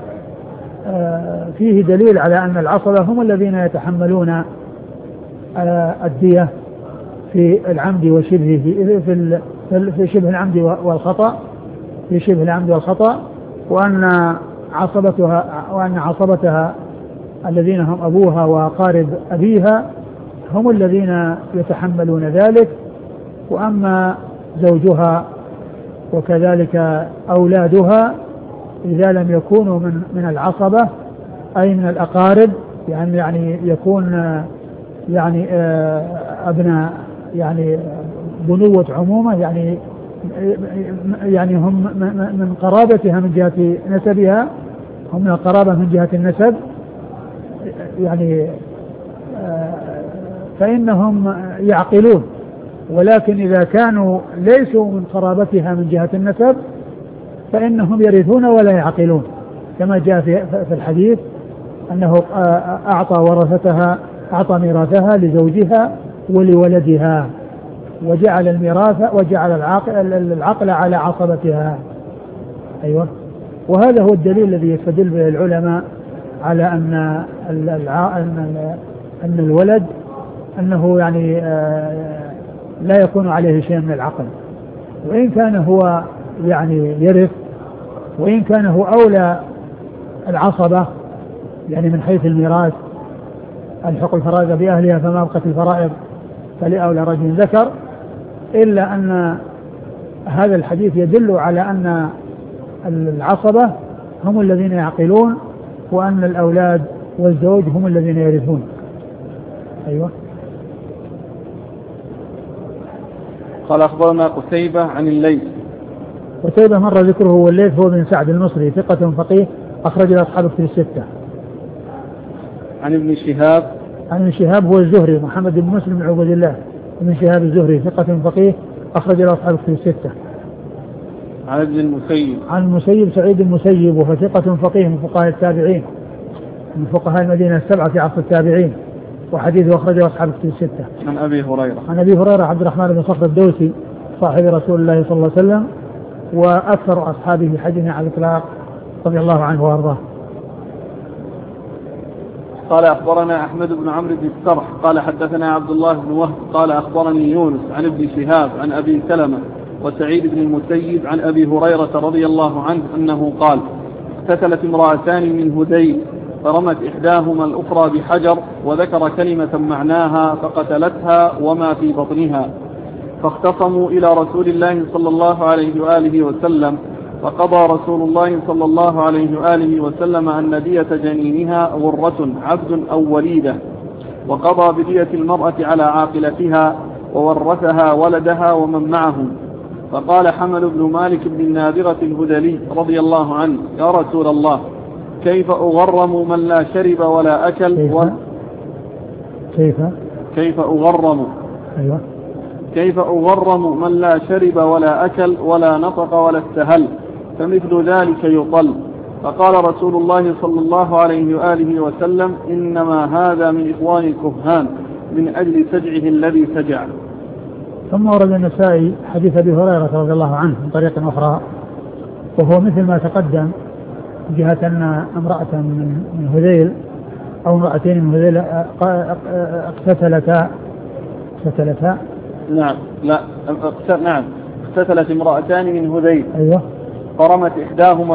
فيه دليل على أن العصبة هم الذين يتحملون الدية في العمد وشبهه، في شبه العمد والخطأ، في شبه العمد والخطأ، وأن عصبتها الذين هم أبوها وأقارب أبيها هم الذين يتحملون ذلك. وأما زوجها وكذلك أولادها إذا لم يكونوا من العصبة أي من الأقارب، يعني يكون يعني أبناء يعني بنوة عمومة، يعني هم من قرابتها من جهة نسبها، هم من القرابة من جهة النسب، يعني فإنهم يعقلون. ولكن إذا كانوا ليسوا من قرابتها من جهة النسب فإنهم يرثون ولا يعقلون، كما جاء في الحديث أنه أعطى ميراثها لزوجها ولولدها، وجعل العقل على عصبتها. أيوة. وهذا هو الدليل الذي يستدل به العلماء على أن الولد أنه يعني لا يكون عليه شيء من العقل، وإن كان هو يعني يرث، وإن كان هو أولى العصبة يعني من حيث الميراث، الحق الفرائض بأهلها فما بقت الفرائض فلأولى رجل ذكر، إلا أن هذا الحديث يدل على أن العصبة هم الذين يعقلون، وأن الأولاد والزوج هم الذين يرثون. أيوة. قال أخبرنا قتيبة عن الليث. قتيبة مر ذكره، والليث هو بن سعد المصري ثقة فقيه أخرج له أصحاب الكتب الستة. عن ابن شهاب. عن ابن شهاب هو الزهري محمد بن مسلم بن عبد الله بن شهاب الزهري ثقة فقيه أخرج له أصحاب الكتب الستة. عن ابن المسيب. عن المسيب سعيد المسيب وهو ثقة فقيه من فقهاء التابعين، من فقهاء المدينة السبعة في عصر التابعين، وحديثه أخرجه أصحاب الكتب الستة. عن أبي هريرة. عن أبي هريرة عبد الرحمن بن صخر الدوسي صاحب رسول الله صلى الله عليه وسلم، وأكثر أصحابه حديثا على الإطلاق رضي الله عنه وأرضاه. قال أخبرنا أحمد بن عمرو بن السرح قال حدثنا عبد الله بن وهب قال أخبرني يونس عن ابن شهاب عن أبي سلمة وسعيد بن المسيب عن أبي هريرة رضي الله عنه أنه قال: اقتتلت امرأتان من هذيل فرمت إحداهما الأخرى بحجر وذكر كلمة معناها فقتلتها وما في بطنها، فاختصموا إلى رسول الله صلى الله عليه وآله وسلم، فقضى رسول الله صلى الله عليه وآله وسلم أن دية جنينها غرة عبد أو وليدة، وقضى بدية المرأة على عاقلتها وورثها ولدها ومن معهم. فقال حمل بن مالك بن النابغة الهذلي رضي الله عنه: يا رسول الله، كيف أغرم من لا شرب ولا أكل كيف أغرم أيوة. كيف أغرم من لا شرب ولا أكل ولا نطق ولا استهل، فمثل ذلك يطل. فقال رسول الله صلى الله عليه وآله وسلم: إنما هذا من إخوان الكهان من أجل سجعه الذي سجع. ثم ورد النسائي حديث أبي هريرة رضي الله عنه من طريق أخرى، وهو مثل ما تقدم، جهة أن امرأة من هذيل أو امرأتين من هذيل اقتتلتا. نعم اقتتلت امرأتان من هذيل. أيوة. فرمت إحداهما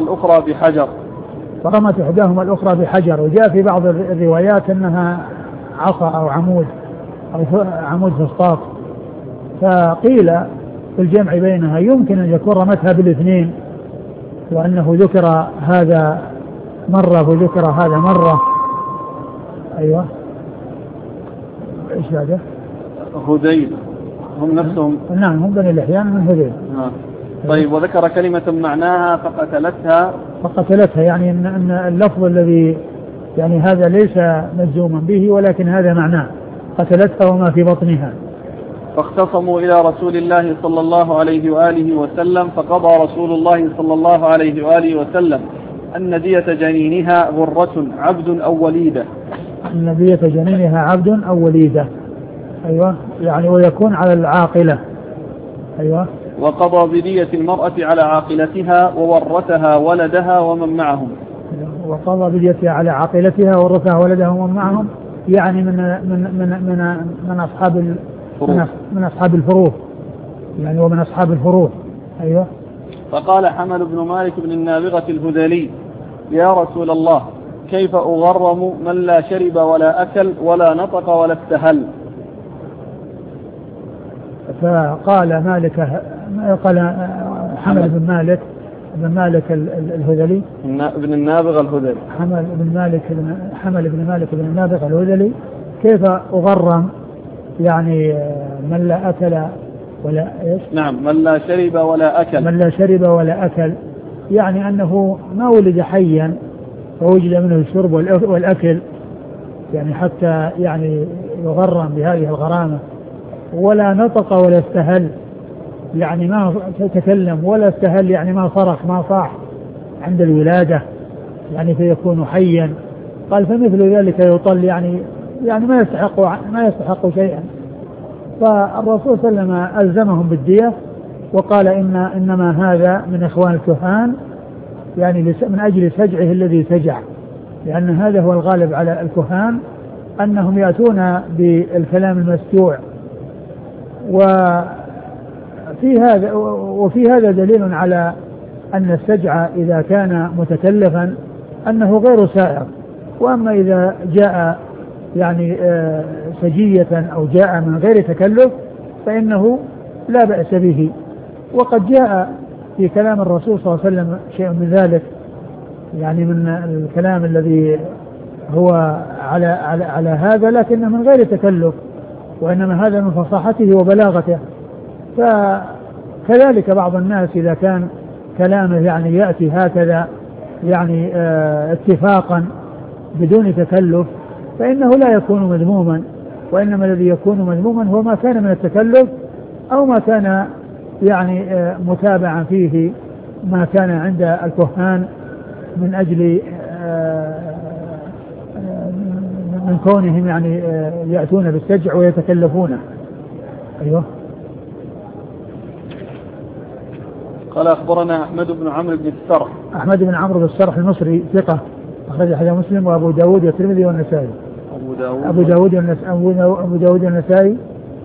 الأخرى بحجر. وجاء في بعض الروايات أنها عصا أو عمود فسطاط. فقيل في الجمع بينها يمكن أن يكون رمتها بالاثنين، وأنه ذكر هذا مرة وذكر هذا مرة. أيوة. إيش هذا؟ هذيل هم نفسهم. نعم هم بني الإحيان من هذيل. طيب. وذكر كلمة معناها فقتلتها، يعني أن اللفظ الذي يعني هذا ليس مجزوما به، ولكن هذا معناه قتلتها وما في بطنها. فاختصموا إلى رسول الله صلى الله عليه وآله وسلم، فقضى رسول الله صلى الله عليه وآله وسلم أن دية جنينها غرة عبد أو وليدة. أن دية جنينها عبد أو وليدة. أيوة. يعني ويكون على العاقلة. أيوة. وقضى بدية المرأة على عاقلتها وورثها ولدها ومن معهم. وقضى بديتها على عاقلتها وورثها ولدها ومن معهم، يعني من أصحاب الفروض، يعني ومن أصحاب الفروض. أيوة. فقال حمل بن مالك بن النابغة الهذلي: يا رسول الله، كيف أغرم من لا شرب ولا أكل ولا نطق ولا استهل؟ فقال قال حمل بن مالك الهذلي بن النابغة الهذلي حمل بن مالك بن النابغة الهذلي: كيف أغرم يعني من لا أكل ولا إيش؟ نعم، من لا شرب ولا أكل، يعني أنه ما ولد حيا فوجد منه الشرب والأكل، يعني حتى يعني يغرم بهذه الغرامة. ولا نطق ولا استهل، يعني ما تكلم، ولا استهل يعني ما صرخ ما صاح عند الولادة، يعني فيكون حيا. قال: فمثل ذلك يطل، يعني ما يستحق شيئا. فالرسول صلى الله عليه وسلم ألزمهم بالدية، وقال إنما هذا من إخوان الكهان، يعني من أجل سجعه الذي سجع، لأن هذا هو الغالب على الكهان، أنهم يأتون بالكلام المسجوع. وفي هذا دليل على أن السجع إذا كان متكلفا أنه غير سائر. وأما إذا جاء يعني سجية أو جاء من غير تكلف فإنه لا بأس به. وقد جاء في كلام الرسول صلى الله عليه وسلم شيء من ذلك، يعني من الكلام الذي هو على هذا، لكنه من غير تكلف، وإنما هذا من فصاحته وبلاغته. فكذلك بعض الناس إذا كان كلامه يعني يأتي هكذا يعني اتفاقا بدون تكلف فإنه لا يكون مذموما، وإنما الذي يكون مذموما هو ما كان من التكلف أو ما كان يعني متابعا فيه ما كان عند الكهان من أجل من كونهم يعني يأتون بالسجع ويتكلفونه. أيوه. قال: أخبرنا أحمد بن عمرو بن السرح. أحمد بن عمرو بن السرح المصري ثقة، أخرج حديث مسلم وأبو داود والترمذي والنسائي. أبو داود والنسائي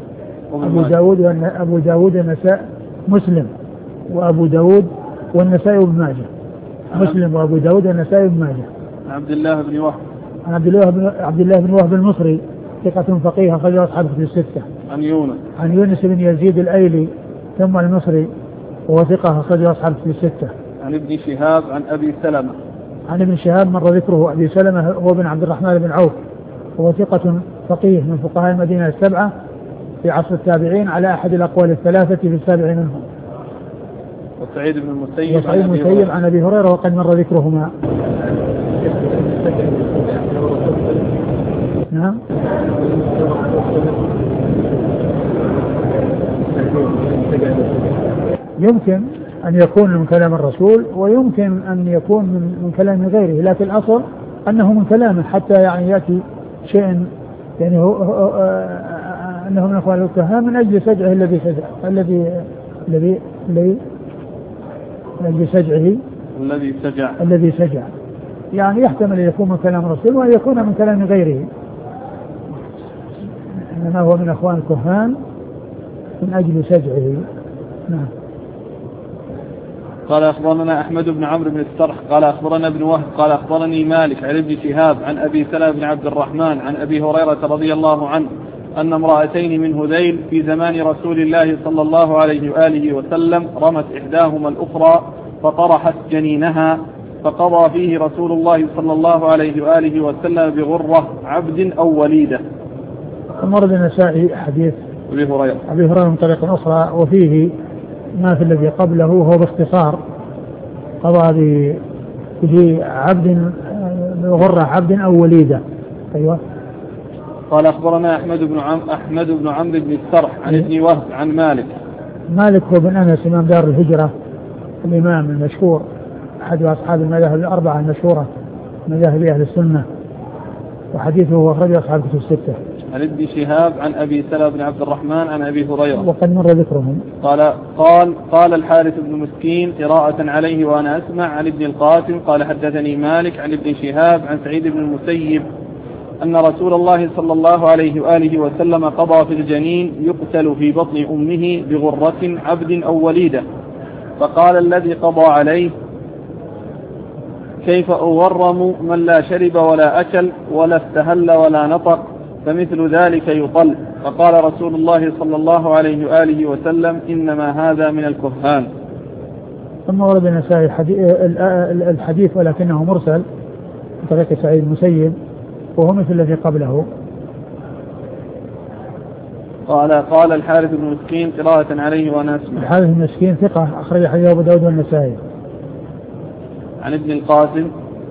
مسلم وأبو داود والنسائي وابن ماجه. مسلم وأبو داود والنسائي وابن ماجه. عبد الله بن وهب. عبد الله بن وهب المصري ثقة فقيه، أخرج أصحابه في الستة. عن يونس بن يزيد الأيلي ثم المصري وهو ثقة، أخرج أصحابه في الستة. عن ابن شهاب عن أبي سلمة. عن ابن شهاب مر ذكره. أبي سلمة هو بن عبد الرحمن بن عوف، وهو ثقة فقيه من فقهاء المدينة السبعة في عصر التابعين على أحد الأقوال الثلاثة في السابع منهم. وسعيد بن المسيب عن أبي هريرة وقد مر ذكرهما. نعم. يمكن أن يكون من كلام الرسول، ويمكن أن يكون من كلام غيره، لكن الأصل أنه من كلامه، حتى يعني يأتي شيء يعني هو أنه من أخوان الكهان من أجل سجعه الذي سجع، يعني يحتمل أن يكون من كلام الرسول وأن يكون من كلام غيره، إنما هو من أخوان الكهان من أجل سجعه. نعم. قال أخبرنا أحمد بن عمرو بن السرح قال أخبرنا ابن وهب قال أخبرني مالك عن ابن شهاب عن أبي سلمة بن عبد الرحمن عن أبي هريرة رضي الله عنه أن امرأتين من هذيل في زمان رسول الله صلى الله عليه وآله وسلم رمت إحداهما الأخرى فطرحت جنينها، فقضى فيه رسول الله صلى الله عليه وآله وسلم بغرة عبد أو وليدة. أمر النسائي حديث أبي هريرة من طريق أخرى، وفيه ما في الذي قبله هو باختصار، قضى بعبد بغرة عبد أو وليدة. أيوة. قال أخبرنا أحمد بن عمرو بن السرح عن ابن وهب عن مالك هو بن أنس إمام دار الهجرة الإمام المشهور أحد أصحاب المذاهب الأربعة المشهورة مذاهب أهل السنة، وحديثه هو أخرج أصحاب كتب الستة. عن ابن شهاب عن أبي سلمة بن عبد الرحمن عن أبي هريرة وقد مر ذكرهم. قال الحارث بن مسكين قراءة عليه وأنا أسمع عن ابن القاسم قال حدثني مالك عن ابن شهاب عن سعيد بن المسيب أن رسول الله صلى الله عليه وآله وسلم قضى في الجنين يقتل في بطن أمه بغرة عبد أو وليدة، فقال الذي قضى عليه كيف أغرم من لا شرب ولا أكل ولا استهل ولا نطق، فمثل ذلك يطل. فقال رسول الله صلى الله عليه وآله وسلم إنما هذا من الكهان. ثم ورد النسائي الحديث ولكنه مرسل بطريق سعيد المسيب وهو مثل الذي قبله. قال الحارث بن مسكين قراءة عليه وأنا أسمع. الحارث بن مسكين ثقة أخرج حديث أبو داود والنسائي. عن ابن القاسم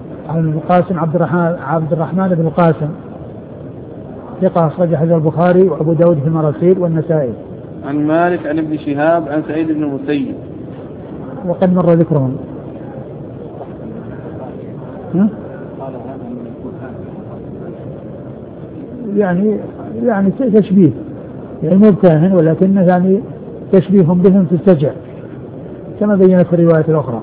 عبد الرحمن بن القاسم ثقة أخرج حديث البخاري وأبو داود في المراسيل والنسائي. عن مالك عن ابن شهاب عن سعيد بن المسيب وقد مر ذكرهم. يعني تشبيه، يعني مو كاهن ولكنه يعني تشبيه بهم في السجع كما بينت في الرواية الأخرى.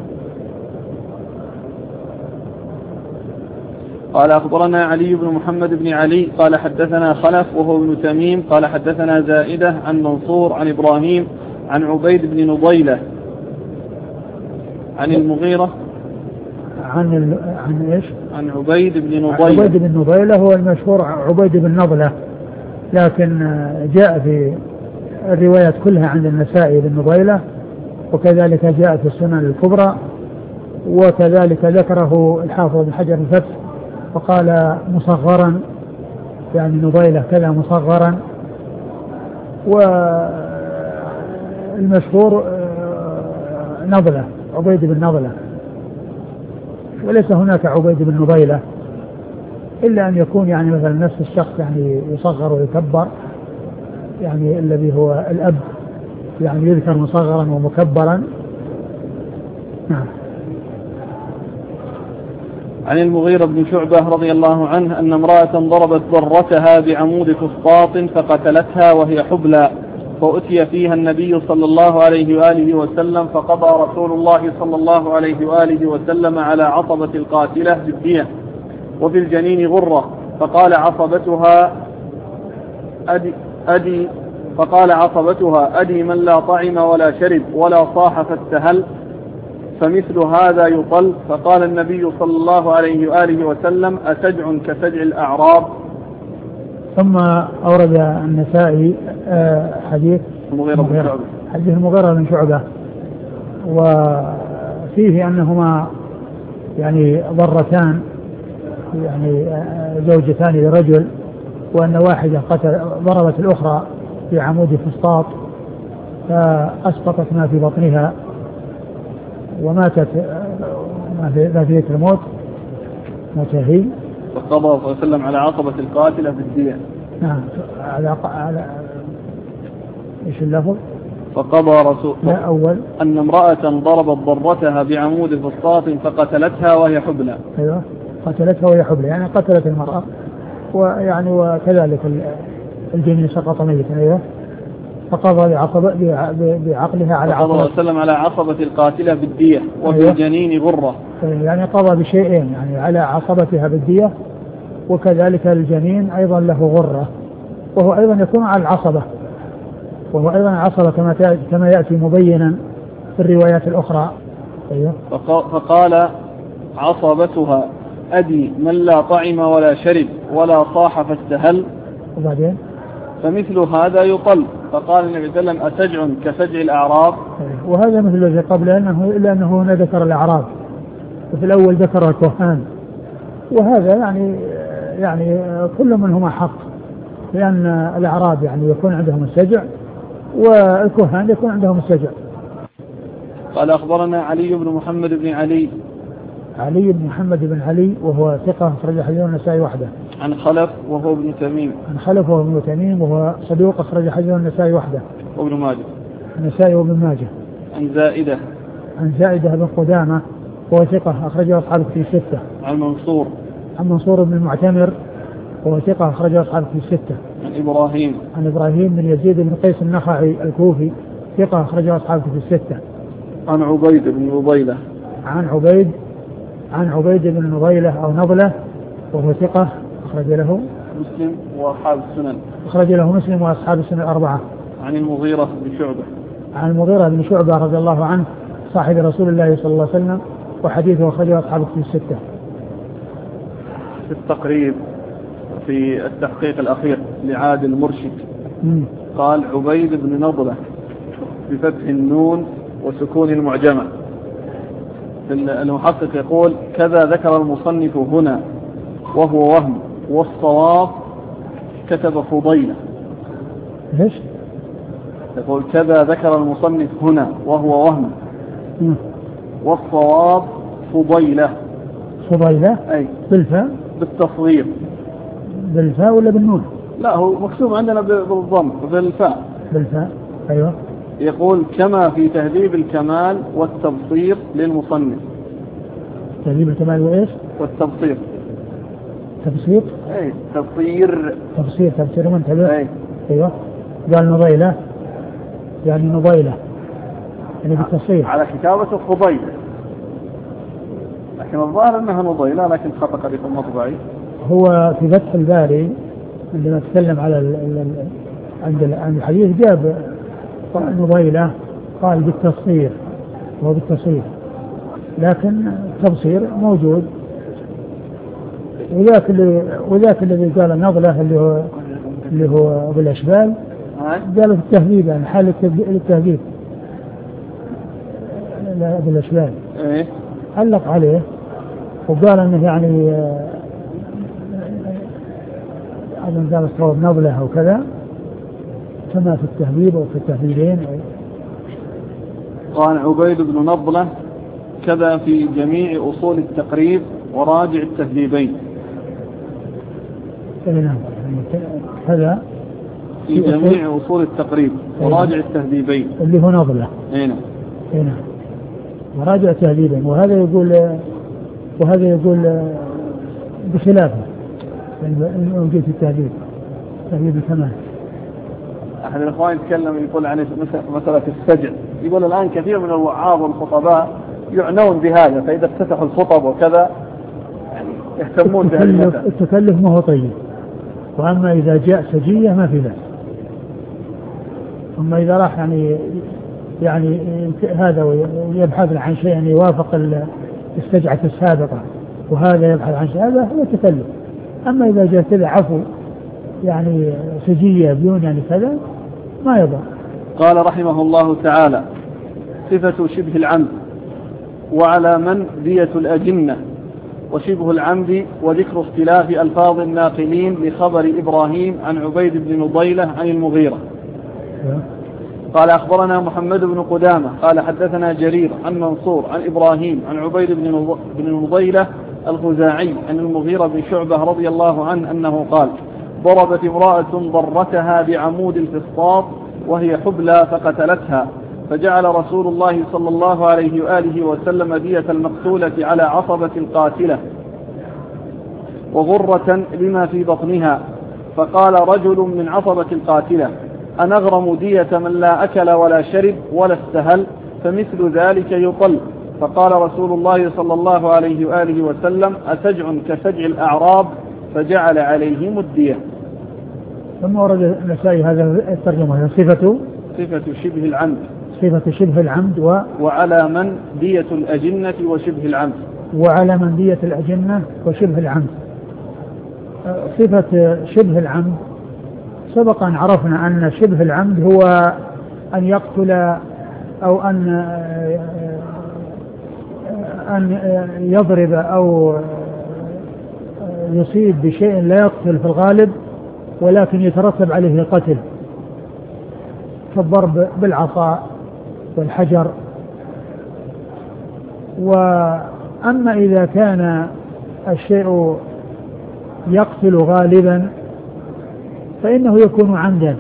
قال أخبرنا علي بن محمد بن علي قال حدثنا خلف وهو ابن تميم قال حدثنا زائدة عن منصور عن إبراهيم عن عبيد بن نضيلة عن المغيرة عن إيش؟ عن عبيد بن نضيلة. عبيد بن نضيلة هو المشهور عبيد بن نضلة، لكن جاء في الروايات كلها عند النسائي بن نضيلة، وكذلك جاء في السنن الكبرى، وكذلك ذكره الحافظ بن حجر الفتح وقال مصغرا، يعني نضيلة كذا مصغرا، والمشهور نضلة عبيد بن نضلة، وليس هناك عبيد بن نضيلة إلا أن يكون يعني مثلا نفس الشخص يعني يصغر ويكبر، يعني الذي هو الأب يعني يذكر مصغرا ومكبرا. نعم. عن المغيرة بن شعبة رضي الله عنه أن امرأة ضربت ضرتها بعمود فسطاط فقتلتها وهي حبلى، فأتي فيها النبي صلى الله عليه وآله وسلم فقضى رسول الله صلى الله عليه وآله وسلم على عصبة القاتلة بالدية وفي الجنين غرة، فقال عصبتها أدي من لا طعم ولا شرب ولا صاح فاستهل، فمثل هذا يطل. فقال النبي صلى الله عليه وآله وسلم أسجع كسجع الأعراب. ثم أورد النسائي حديث المغيرة بن شعبة، وفيه أنهما يعني ضرتان، يعني زوجتان لرجل، وأن واحدة ضربت الأخرى في عمود فسطاط فأسقطت ما في بطنها وماتت ما في الموت مات هي. فقضى صلى الله عليه وسلم على عصبة القاتلة بالدية. نعم. على ايش اللفظ؟ فقضى رسول لا أول أن امرأة ضربت ضرتها بعمود فسطاط فقتلتها وهي حبلى. أيوة قتلتها وهي حبلى، يعني قتلت المرأة، ويعني وكذلك الجنين سقط ميتا. أيوة فقضى بعقلها على عقبة وسلم على عصبة القاتلة بالدية وفي أيوة. الجنين غرة، يعني قضى بشيئين، يعني على عصبتها بالدية وكذلك الجنين أيضا له غرة، وهو أيضا يكون على العصبة، وهو أيضا عصبة كما يأتي مبينا في الروايات الأخرى. أيوة. فقال عصبتها أدي من لا طعم ولا شرب ولا صاح فاستهل، وبعدين فمثل هذا يطل. فقال النبي صلى الله عليه وسلم أسجع كسجع الأعراب. وهذا مثل الذي قبل، لأنه هنا ذكر الأعراب، وفي الأول ذكر الكهان، وهذا يعني كل منهما حق، لأن الأعراب يعني يكون عندهم السجع والكهان يكون عندهم السجع. قال أخبرنا علي بن محمد بن علي بن محمد بن علي وهو ثقة أخرج حديثه النسائي وحده. عن خلف وهو ابن تميم. عن خلف وهو ابن تميم وهو صدوق أخرج حديثه النسائي وحده. وابن ماجه. النسائي وابن ماجه. عن زائدة بن قدامة وهو ثقة أخرجه أصحاب في الستة. عن منصور بن المعتمر وهو ثقة أخرجه أصحاب في الستة. عن إبراهيم بن يزيد بن قيس النخعي الكوفي ثقة أخرجه أصحاب في الستة. عن عبيد بن نضيلة. عن عبيد بن نضيلة أو نضلة وهو ثقة أخرج له مسلم وأصحاب السنن. أخرج له مسلم وأصحاب السنن الأربعة. عن المغيرة بن شعبة رضي الله عنه صاحب رسول الله صلى الله عليه وسلم، وحديثه أخرجه أصحاب في الستة. في التقريب في التحقيق الأخير لعادل المرشد قال عبيد بن نضلة بفتح النون وسكون المعجمة. المحقق يقول كذا ذكر المصنف هنا وهو وهم، والصواب كتب فضيلة. ليش؟ يقول كذا ذكر المصنف هنا وهو وهم، والصواب فضيلة. أي بالفاء بالتصغير. بالفاء ولا بالنون؟ لا هو مكتوب عندنا بالضم بالفاء. أيوة. يقول كما في تهذيب الكمال والتبصير للمصنف. تهذيب الكمال وإيش؟ والتبصير. تبصير؟ أي تبصير منتبه. أيوة. قال نضيلة يعني نضيلة يعني بالتصحيح على كتابة فضيلة، لكن الظاهر أنها نضيلة لكن خطأ في المطبعي. هو في فتح الباري عندما تكلم على عند الحديث جاب نضيلة قال بالتصحيح وهو بالتصحيح، لكن التبصير موجود. وذاك الذي قال النضلة اللي هو بالأشبال قالوا في التهذيب، يعني حال التهذيب بالأشبال علق عليه وقال انه يعني أظن قال الصواب نضلة أو كذا كما في التهذيب أو في التهذيبين. قال عبيد بن نضلة كذا في جميع أصول التقريب وراجع التهذيبين. نعم هذا في جميع أصول التقريب وراجع التهذيبين اللي هو نضلة. نعم وراجع التهذيبين. وهذا يقول بخلافه وجدت التهذيب الكمال. أحد الإخوان يتكلم يقول عن مسألة السجع، يقول الآن كثير من الوعاظ والخطباء يعنون بهذا، فإذا افتتحوا الخطب وكذا يعني يهتمون بهذا. التكلف ما هو طيب، وأما إذا جاء سجية ما في ذلك. أما إذا راح يعني هذا ويبحث عن شيء يعني يوافق السجعة السابقة وهذا يبحث عن شيء، هذا هو التكلف. أما إذا جاء كذا عفو يعني سجية بدون يعني كذا ما يضع. قال رحمه الله تعالى صفة شبه العمد وعلى من دية الأجنة وشبه العمد وذكر اختلاف ألفاظ الناقلين لخبر إبراهيم عن عبيد بن نضيلة عن المغيرة. قال أخبرنا محمد بن قدامة قال حدثنا جرير عن منصور عن إبراهيم عن عبيد بن نضيلة الخزاعي عن المغيرة بن شعبة رضي الله عنه أنه قال ضربت امرأة ضرتها بعمود الفسطاط وهي حبلى فقتلتها، فجعل رسول الله صلى الله عليه وآله وسلم دية المقتولة على عصبة القاتلة وغرة لما في بطنها. فقال رجل من عصبة القاتلة: أنغرم دية من لا أكل ولا شرب ولا استهل، فمثل ذلك يطل. فقال رسول الله صلى الله عليه وآله وسلم: أسجع كسجع الأعراب، فجعل عليهم الدية. ثم ورد النسائي هذا الترجمة: صفة شبه العمد، صفة شبه العمد وعلى من دية الأجنة وشبه العمد، وعلى من دية الأجنة وشبه العمد. صفة شبه العمد سبق أن عرفنا أن شبه العمد هو أن يقتل أو أن يضرب أو يصيب بشيء لا يقتل في الغالب ولكن يترتب عليه القتل، كالضرب بالعصا والحجر. وأما إذا كان الشيء يقتل غالبا فإنه يكون عمدا.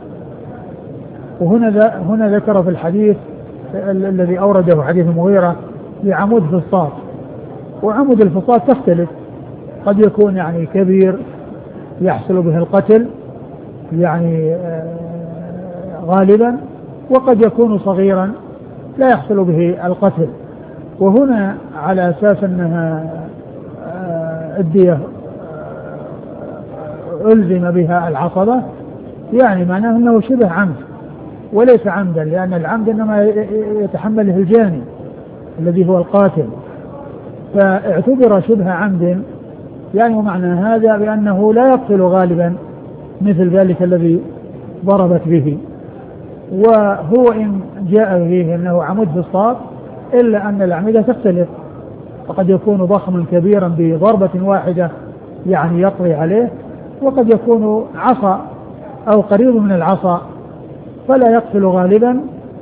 وهنا ذكر في الحديث الذي أورده حديث المغيرة بعمود فسطاط، وعمود الفسطاط تختلف، قد يكون يعني كبير يحصل به القتل يعني غالبا، وقد يكون صغيرا لا يحصل به القتل. وهنا على أساس أنها الدية ألزم بها العصبة، يعني معناه أنه شبه عمد وليس عمدا، لأن العمد إنما يتحمله الجاني الذي هو القاتل، فاعتبر شبه عمد. يعني ومعنى هذا بأنه لا يقتل غالبا مثل ذلك الذي ضربت به. وهو إن جاء به أنه عمود فسطاط إلا أن الأعمدة تختلف، فقد يكون ضخما كبيرا بضربة واحدة يعني يطغي عليه، وقد يكون عصا أو قريب من العصا فلا يقتل غالبا.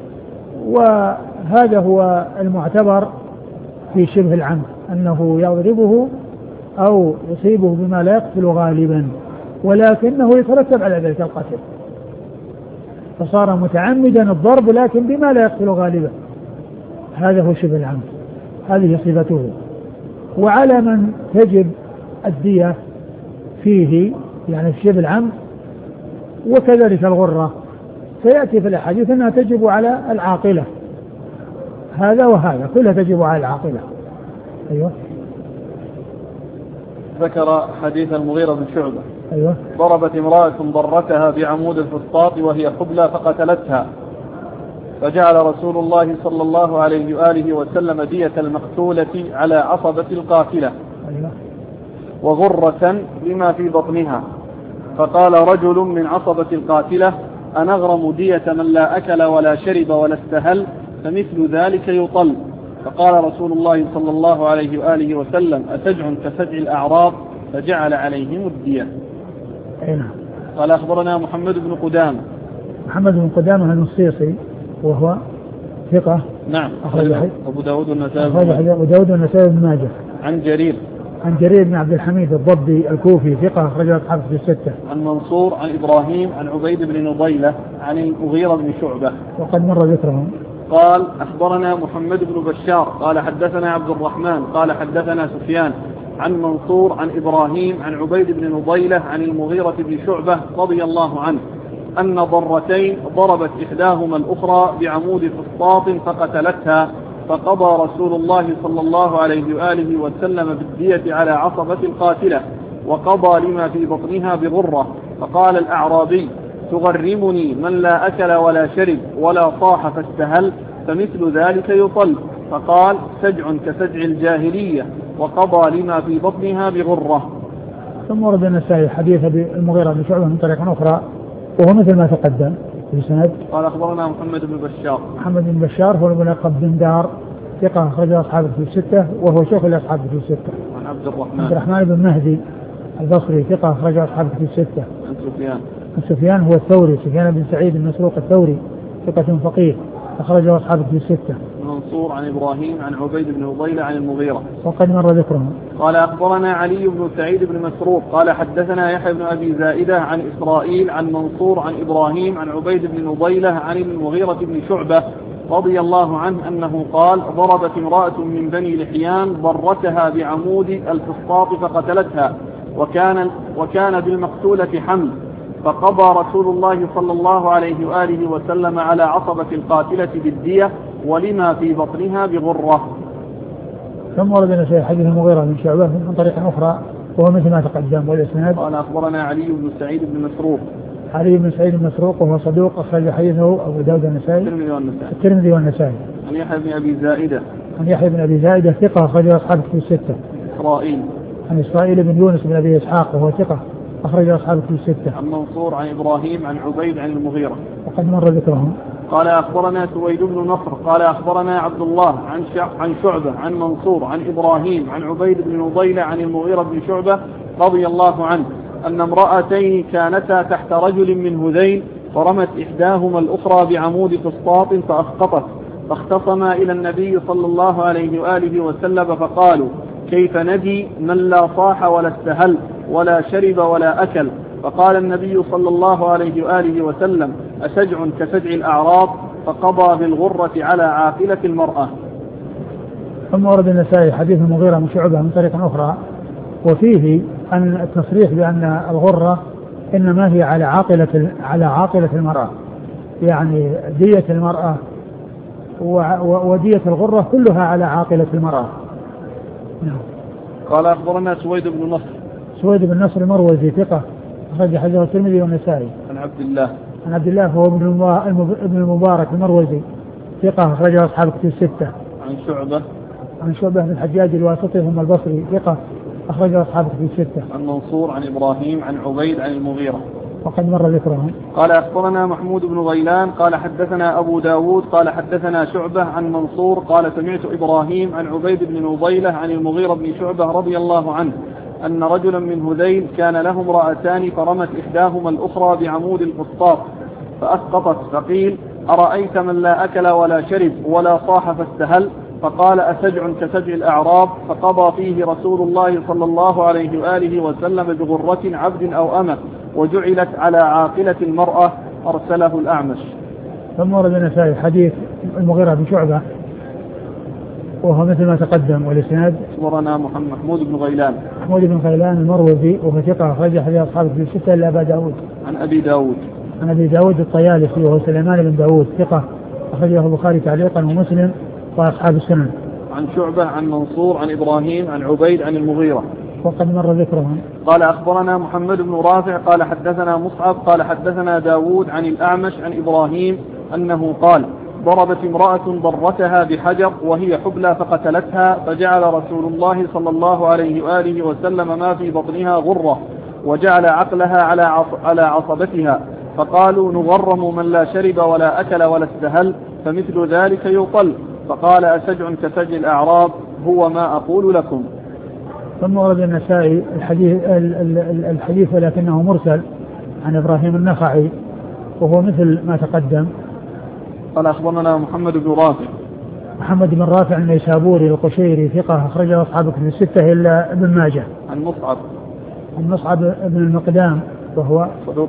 وهذا هو المعتبر في شبه العمد، أنه يضربه أو يصيبه بما لا يقتل غالبا ولكنه يترتب على ذلك القتل، فصار متعمدا الضرب لكن بما لا يقتل غالبا. هذا هو شبه العمد، هذه صفته. وعلى من تجب الدية فيه يعني في شبه العمد وكذلك الغرة، سيأتي في الأحاديث أنها تجب على العاقلة، هذا وهذا كلها تجب على العاقلة. أيوة. ذكر حديث المغيرة بن شعبة: أيوة. ضربت امرأة ضرتها بعمود الفسطاط وهي حبلى فقتلتها، فجعل رسول الله صلى الله عليه وآله وسلم دية المقتولة على عصبة القاتلة وغرة لما في بطنها. فقال رجل من عصبة القاتلة: أنغرم دية من لا أكل ولا شرب ولا استهل، فمثل ذلك يطل. فقال رسول الله صلى الله عليه وآله وسلم: أسجع كسجع الأعراب، فجعل عليهم الدية. قال أخبرنا محمد بن قدامة. محمد بن قدامة النصيصي وهو ثقة. نعم. أبو داود والنسائي بن ماجه. عن جرير بن عبد الحميد الضبي الكوفي ثقة أخرجه أصحاب في الستة. عن منصور عن إبراهيم عن عبيد بن نضيلة عن المغيرة بن شعبة وقد مر ذكرهم. قال أخبرنا محمد بن بشار قال حدثنا عبد الرحمن قال حدثنا سفيان عن منصور عن إبراهيم عن عبيد بن نضيلة عن المغيرة بن شعبة رضي الله عنه أن ضرتين ضربت إحداهما الأخرى بعمود فسطاط فقتلتها، فقضى رسول الله صلى الله عليه وآله وسلم بالدية على عصبة القاتلة، وقضى لما في بطنها بغرة. فقال الأعرابي: تغرمني من لا أكل ولا شرب ولا صاح فاستهل، فمثل ذلك يطل. فقال: سجع كسجع الجاهلية، وقضى لما في بطنها بغرة. ثم ورد النسائي حديث المغيرة بن شعبة من طريق أخرى وهو مثل ما تقدم في سند. قال أخبرنا محمد بن بشار. محمد بن بشار هو ابن بن دار ثقة أخرج أصحابه في الستة وهو شيخ الأصحاب في الستة. عن عبد الرحمن بن مهدي البصري ثقة أخرج أصحابه في الستة. عن سفيان هو الثوري، سفيان بن سعيد بن مسروق الثوري ثقة فقيه أخرجه أصحاب الكتب الستة. منصور عن إبراهيم عن عبيد بن فضيلة عن المغيرة. وقد مر ذكرهم. قال أخبرنا علي بن سعيد بن مسروق قال حدثنا يحيى بن أبي زائدة عن إسرائيل عن منصور عن إبراهيم عن عبيد بن فضيلة عن المغيرة بن شعبة رضي الله عنه أنه قال ضربت امرأة من بني لحيان ضرتها بعمود الفسطاط فقتلتها وكان بالمقتولة حمل، فقضى رسول الله صلى الله عليه وآله وسلم على عصبة القاتلة بالدية ولما في بطنها بغرة. ثم ورد النسائي حديث المغيرة بن شعبة من طريق أخرى وهو مثل ما تقدم. والإسناد قال أخبرنا علي بن سعيد بن مسروق. علي بن سعيد بن مسروق وهو صدوق أخرج حديثه أبو داود النسائي الترمذي والنسائي. عن يحيى بن أبي زائدة. عن يحيى بن أبي زائدة ثقة أخرج أصحاب الكتب الستة. إسرائيل. عن إسرائيل بن يونس بن أبي إسحاق وهو ثقة أخرج أصحاب الكتب الستة. عن منصور عن إبراهيم عن عبيد عن المغيرة. وقد مر ذكرهم. قال أخبرنا سويد بن نصر قال أخبرنا عبد الله عن شعبة عن منصور عن إبراهيم عن عبيد بن فضيلة عن المغيرة بن شعبة رضي الله عنه أن امرأتين كانتا تحت رجل من هذيل فرمت إحداهما الأخرى بعمود فسطاط فأسقطت، فاختصما إلى النبي صلى الله عليه وآله وسلم فقالوا كيف ندي من لا صاح ولا استهل ولا شرب ولا أكل؟ فقال النبي صلى الله عليه وآله وسلم أسجع كسجع الأعراب، فقضى بالغرة على عاقلة المرأة. ثم ورد النسائي حديث المغيرة من شعبة من طريق أخرى وفيه أن التصريح بأن الغرة إنما هي على عاقلة المرأة، يعني دية المرأة ودية الغرة كلها على عاقلة المرأة. قال أخبرنا سويد بن نصر. سويد بن نصر المروزي ثقة أخرج حديثه الترمذي والنسائي. عن عبد الله. عن عبد الله هو ابن المبارك المروزي ثقة أخرجه أصحاب الكتب الستة. عن شعبة. عن شعبة بن الحجاج الواسطي ثم البصري ثقة أخرجه أصحاب الكتب الستة. عن منصور عن إبراهيم عن عبيد عن المغيرة. وقد مر ذكرهم. قال أخبرنا محمود بن غيلان قال حدثنا أبو داود قال حدثنا شعبة عن منصور قال سمعت إبراهيم عن عبيد بن فضيلة عن المغيرة بن شعبة رضي الله عنه أن رجلا من هذيل كان له امرأتان فرمت إحداهما الأخرى بعمود الفسطاط فأسقطت، فقيل أرأيت من لا أكل ولا شرب ولا صاح فاستهل؟ فقال أسجع كسجع الأعراب، فقضى فيه رسول الله صلى الله عليه وآله وسلم بغرة عبد أو أمة وجعلت على عاقلة المرأة، أرسله الأعمش. ثم ورد النسائي حديث المغيرة بن شعبة وهو مثل ما تقدم. والإسناد أخبرنا محمود بن غيلان. محمود بن غيلان المروزي وهو ثقة أخرج حديث أصحاب الكتب الستة إلا أبا داود. عن أبي داود. عن أبي داود الطيالسي وهو سليمان بن داود ثقة أخرجه البخاري تعليقا ومسلم وأصحاب السنن. عن شعبة عن منصور عن إبراهيم عن عبيد عن المغيرة. وقد مر ذكرهم. قال أخبرنا محمد بن رافع قال حدثنا مصعب قال حدثنا داود عن الأعمش عن إبراهيم أنه قال ضربت امرأة ضرتها بحجر وهي حبلى فقتلتها، فجعل رسول الله صلى الله عليه وآله وسلم ما في بطنها غرة وجعل عقلها على عصبتها، فقالوا نغرم من لا شرب ولا أكل ولا استهل، فمثل ذلك يطل. فقال أسجع كسجع الأعراب، هو ما أقول لكم. ثم ورد النسائي الحديث ولكنه مرسل عن إبراهيم النخعي وهو مثل ما تقدم. قال أخبرنا محمد بن رافع. محمد بن رافع النيسابوري القشيري ثقة أخرجه أصحاب الكتب الستة إلا ابن ماجه. عن مصعب. عن مصعب بن المقدام وهو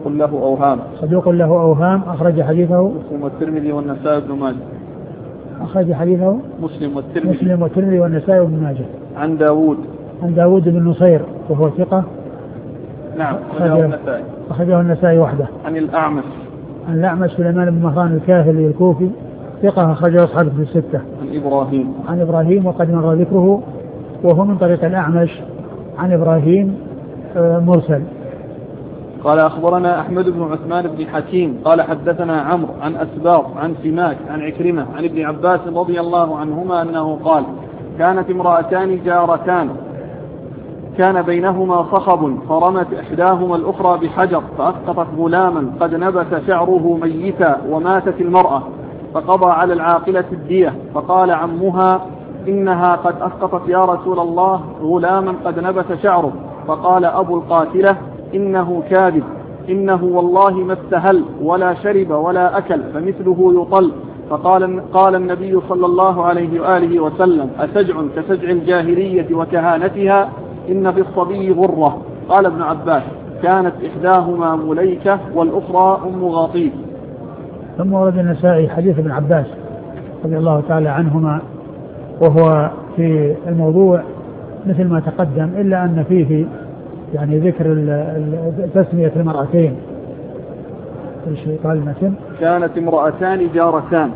صدوق له أوهام أخرج حديثه مسلم والترمذي والنسائي بن ماجه. أخرج حديثه مسلم والترمذي والنسائي بن ماجه. عن داود بن نصير وهو ثقة. نعم أخرجه النسائي وحده. عن الأعمش سليمان بن مهران الكاهلي الكوفي ثقة أخرجه أصحاب الكتب الستة. عن إبراهيم وقد مر ذكره وهو من طريق الأعمش عن إبراهيم مرسل. قال أخبرنا أحمد بن عثمان بن حكيم قال حدثنا عمرو عن أسباط عن سماك عن عكرمة عن ابن عباس رضي الله عنهما أنه قال كانت امرأتان جارتان كان بينهما صخب فرمت إحداهما الأخرى بحجر فأسقطت غلاما قد نبت شعره ميتا وماتت المرأة، فقضى على العاقلة الدية، فقال عمها إنها قد أسقطت يا رسول الله غلاما قد نبت شعره، فقال أبو القاتلة إنه كاذب، إنه والله ما استهل ولا شرب ولا أكل، فمثله يطل، قال النبي صلى الله عليه وآله وسلم: أسجع كسجع الجاهلية وكهانتها، إن في الصبي غرة. قال ابن عباس: كانت إحداهما مليكة والأخرى أم غاطيس. ثم ورد النسائي حديث ابن عباس رضي الله تعالى عنهما، وهو في الموضوع مثل ما تقدم، إلا أن فيه يعني ذكر تسمية المرأتين. ايش قال المتن؟ كانت امرأتان جارتان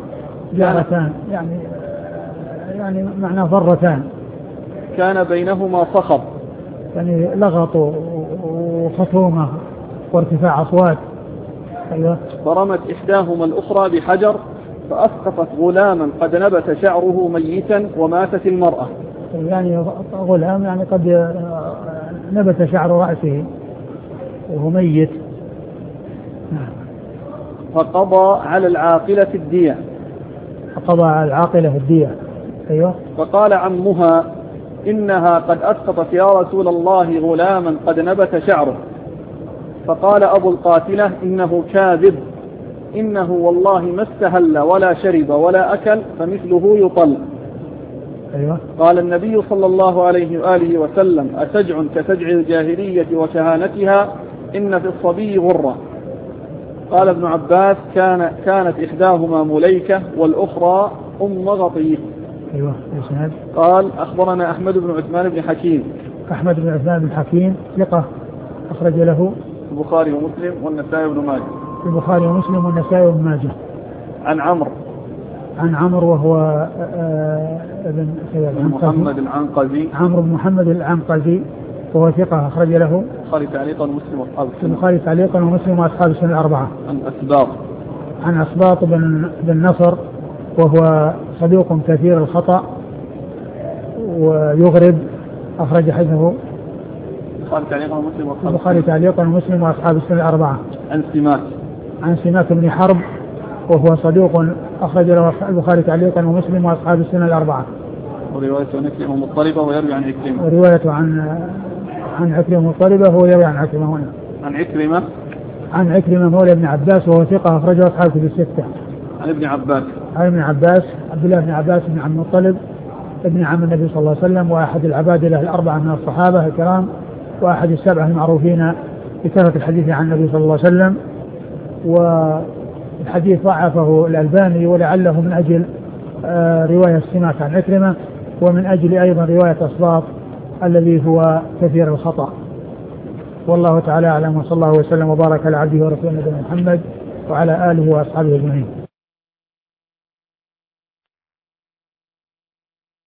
يعني معنى ضرتان، كان بينهما صخب، يعني لغط وخصومة وارتفاع أصوات. أيوة. فرمت إحداهما الأخرى بحجر فأسقطت غلاما قد نبت شعره ميتا وماتت المرأة. يعني غلام يعني قد نبت شعر رأسه وهو ميت. فقضى على العاقلة الدية. أيوة. فقال عمها: إنها قد أسقطت يا رسول الله غلاما قد نبت شعره. فقال أبو القاتلة: إنه كاذب، إنه والله ما استهل ولا شرب ولا أكل فمثله يطل. أيوة. قال النبي صلى الله عليه وآله وسلم: أسجع كسجع الجاهلية وكهانتها، إن في الصبي غرة. قال ابن عباس: كانت إحداهما مليكة والأخرى أم غطيس. أيوة. قال: أخبرنا أحمد بن عثمان بن حكيم. أحمد بن عثمان بن حكيم ثقة، أخرج له البخاري ومسلم والنسائي بن ماجه. البخاري ومسلم والنسائي بن ماجه. عن عمرو وهو ابن محمد العنقزي. عمرو بن محمد العنقزي وهو ثقة، أخرج له البخاري تعليقا ومسلم وأصحاب السنة. البخاري تعليقا ومسلم وأصحاب السنة الأربعة. عن أسباط بن نصر وهو صدوق كثير الخطأ ويغرب، أخرج حديثه البخاري تعليقا ومسلم وأصحاب السنة الأربعة. عن سماك بن حرب وهو صدوق، أخرج له البخاري تعليقا ومسلم وأصحاب السنة الأربعة. ورواية عن عكرمة مضطربة ويروي عن عكرمة. ورواية عن عكرمة مضطربة هو يروي عن عكرمة هنا. عن عكرمة مولى ابن عباس وهو ثقة، أخرجه أصحاب كتب الستة. عن ابن عباس عبد الله بن عباس بن عبد المطلب ابن عم النبي صلى الله عليه وسلم، وأحد العبادلة الأربعة من الصحابة الكرام، وأحد السبعة المعروفين بكثرة الحديث عن النبي صلى الله عليه وسلم. والحديث ضعفه الألباني، ولعله من أجل رواية سماك عن عكرمة، ومن أجل أيضا رواية أسباط الذي هو كثير الخطأ. والله تعالى أعلم، وصلى الله وسلم وبارك على عبده ورسوله نبينا محمد وعلى آله وأصحابه أجمعين.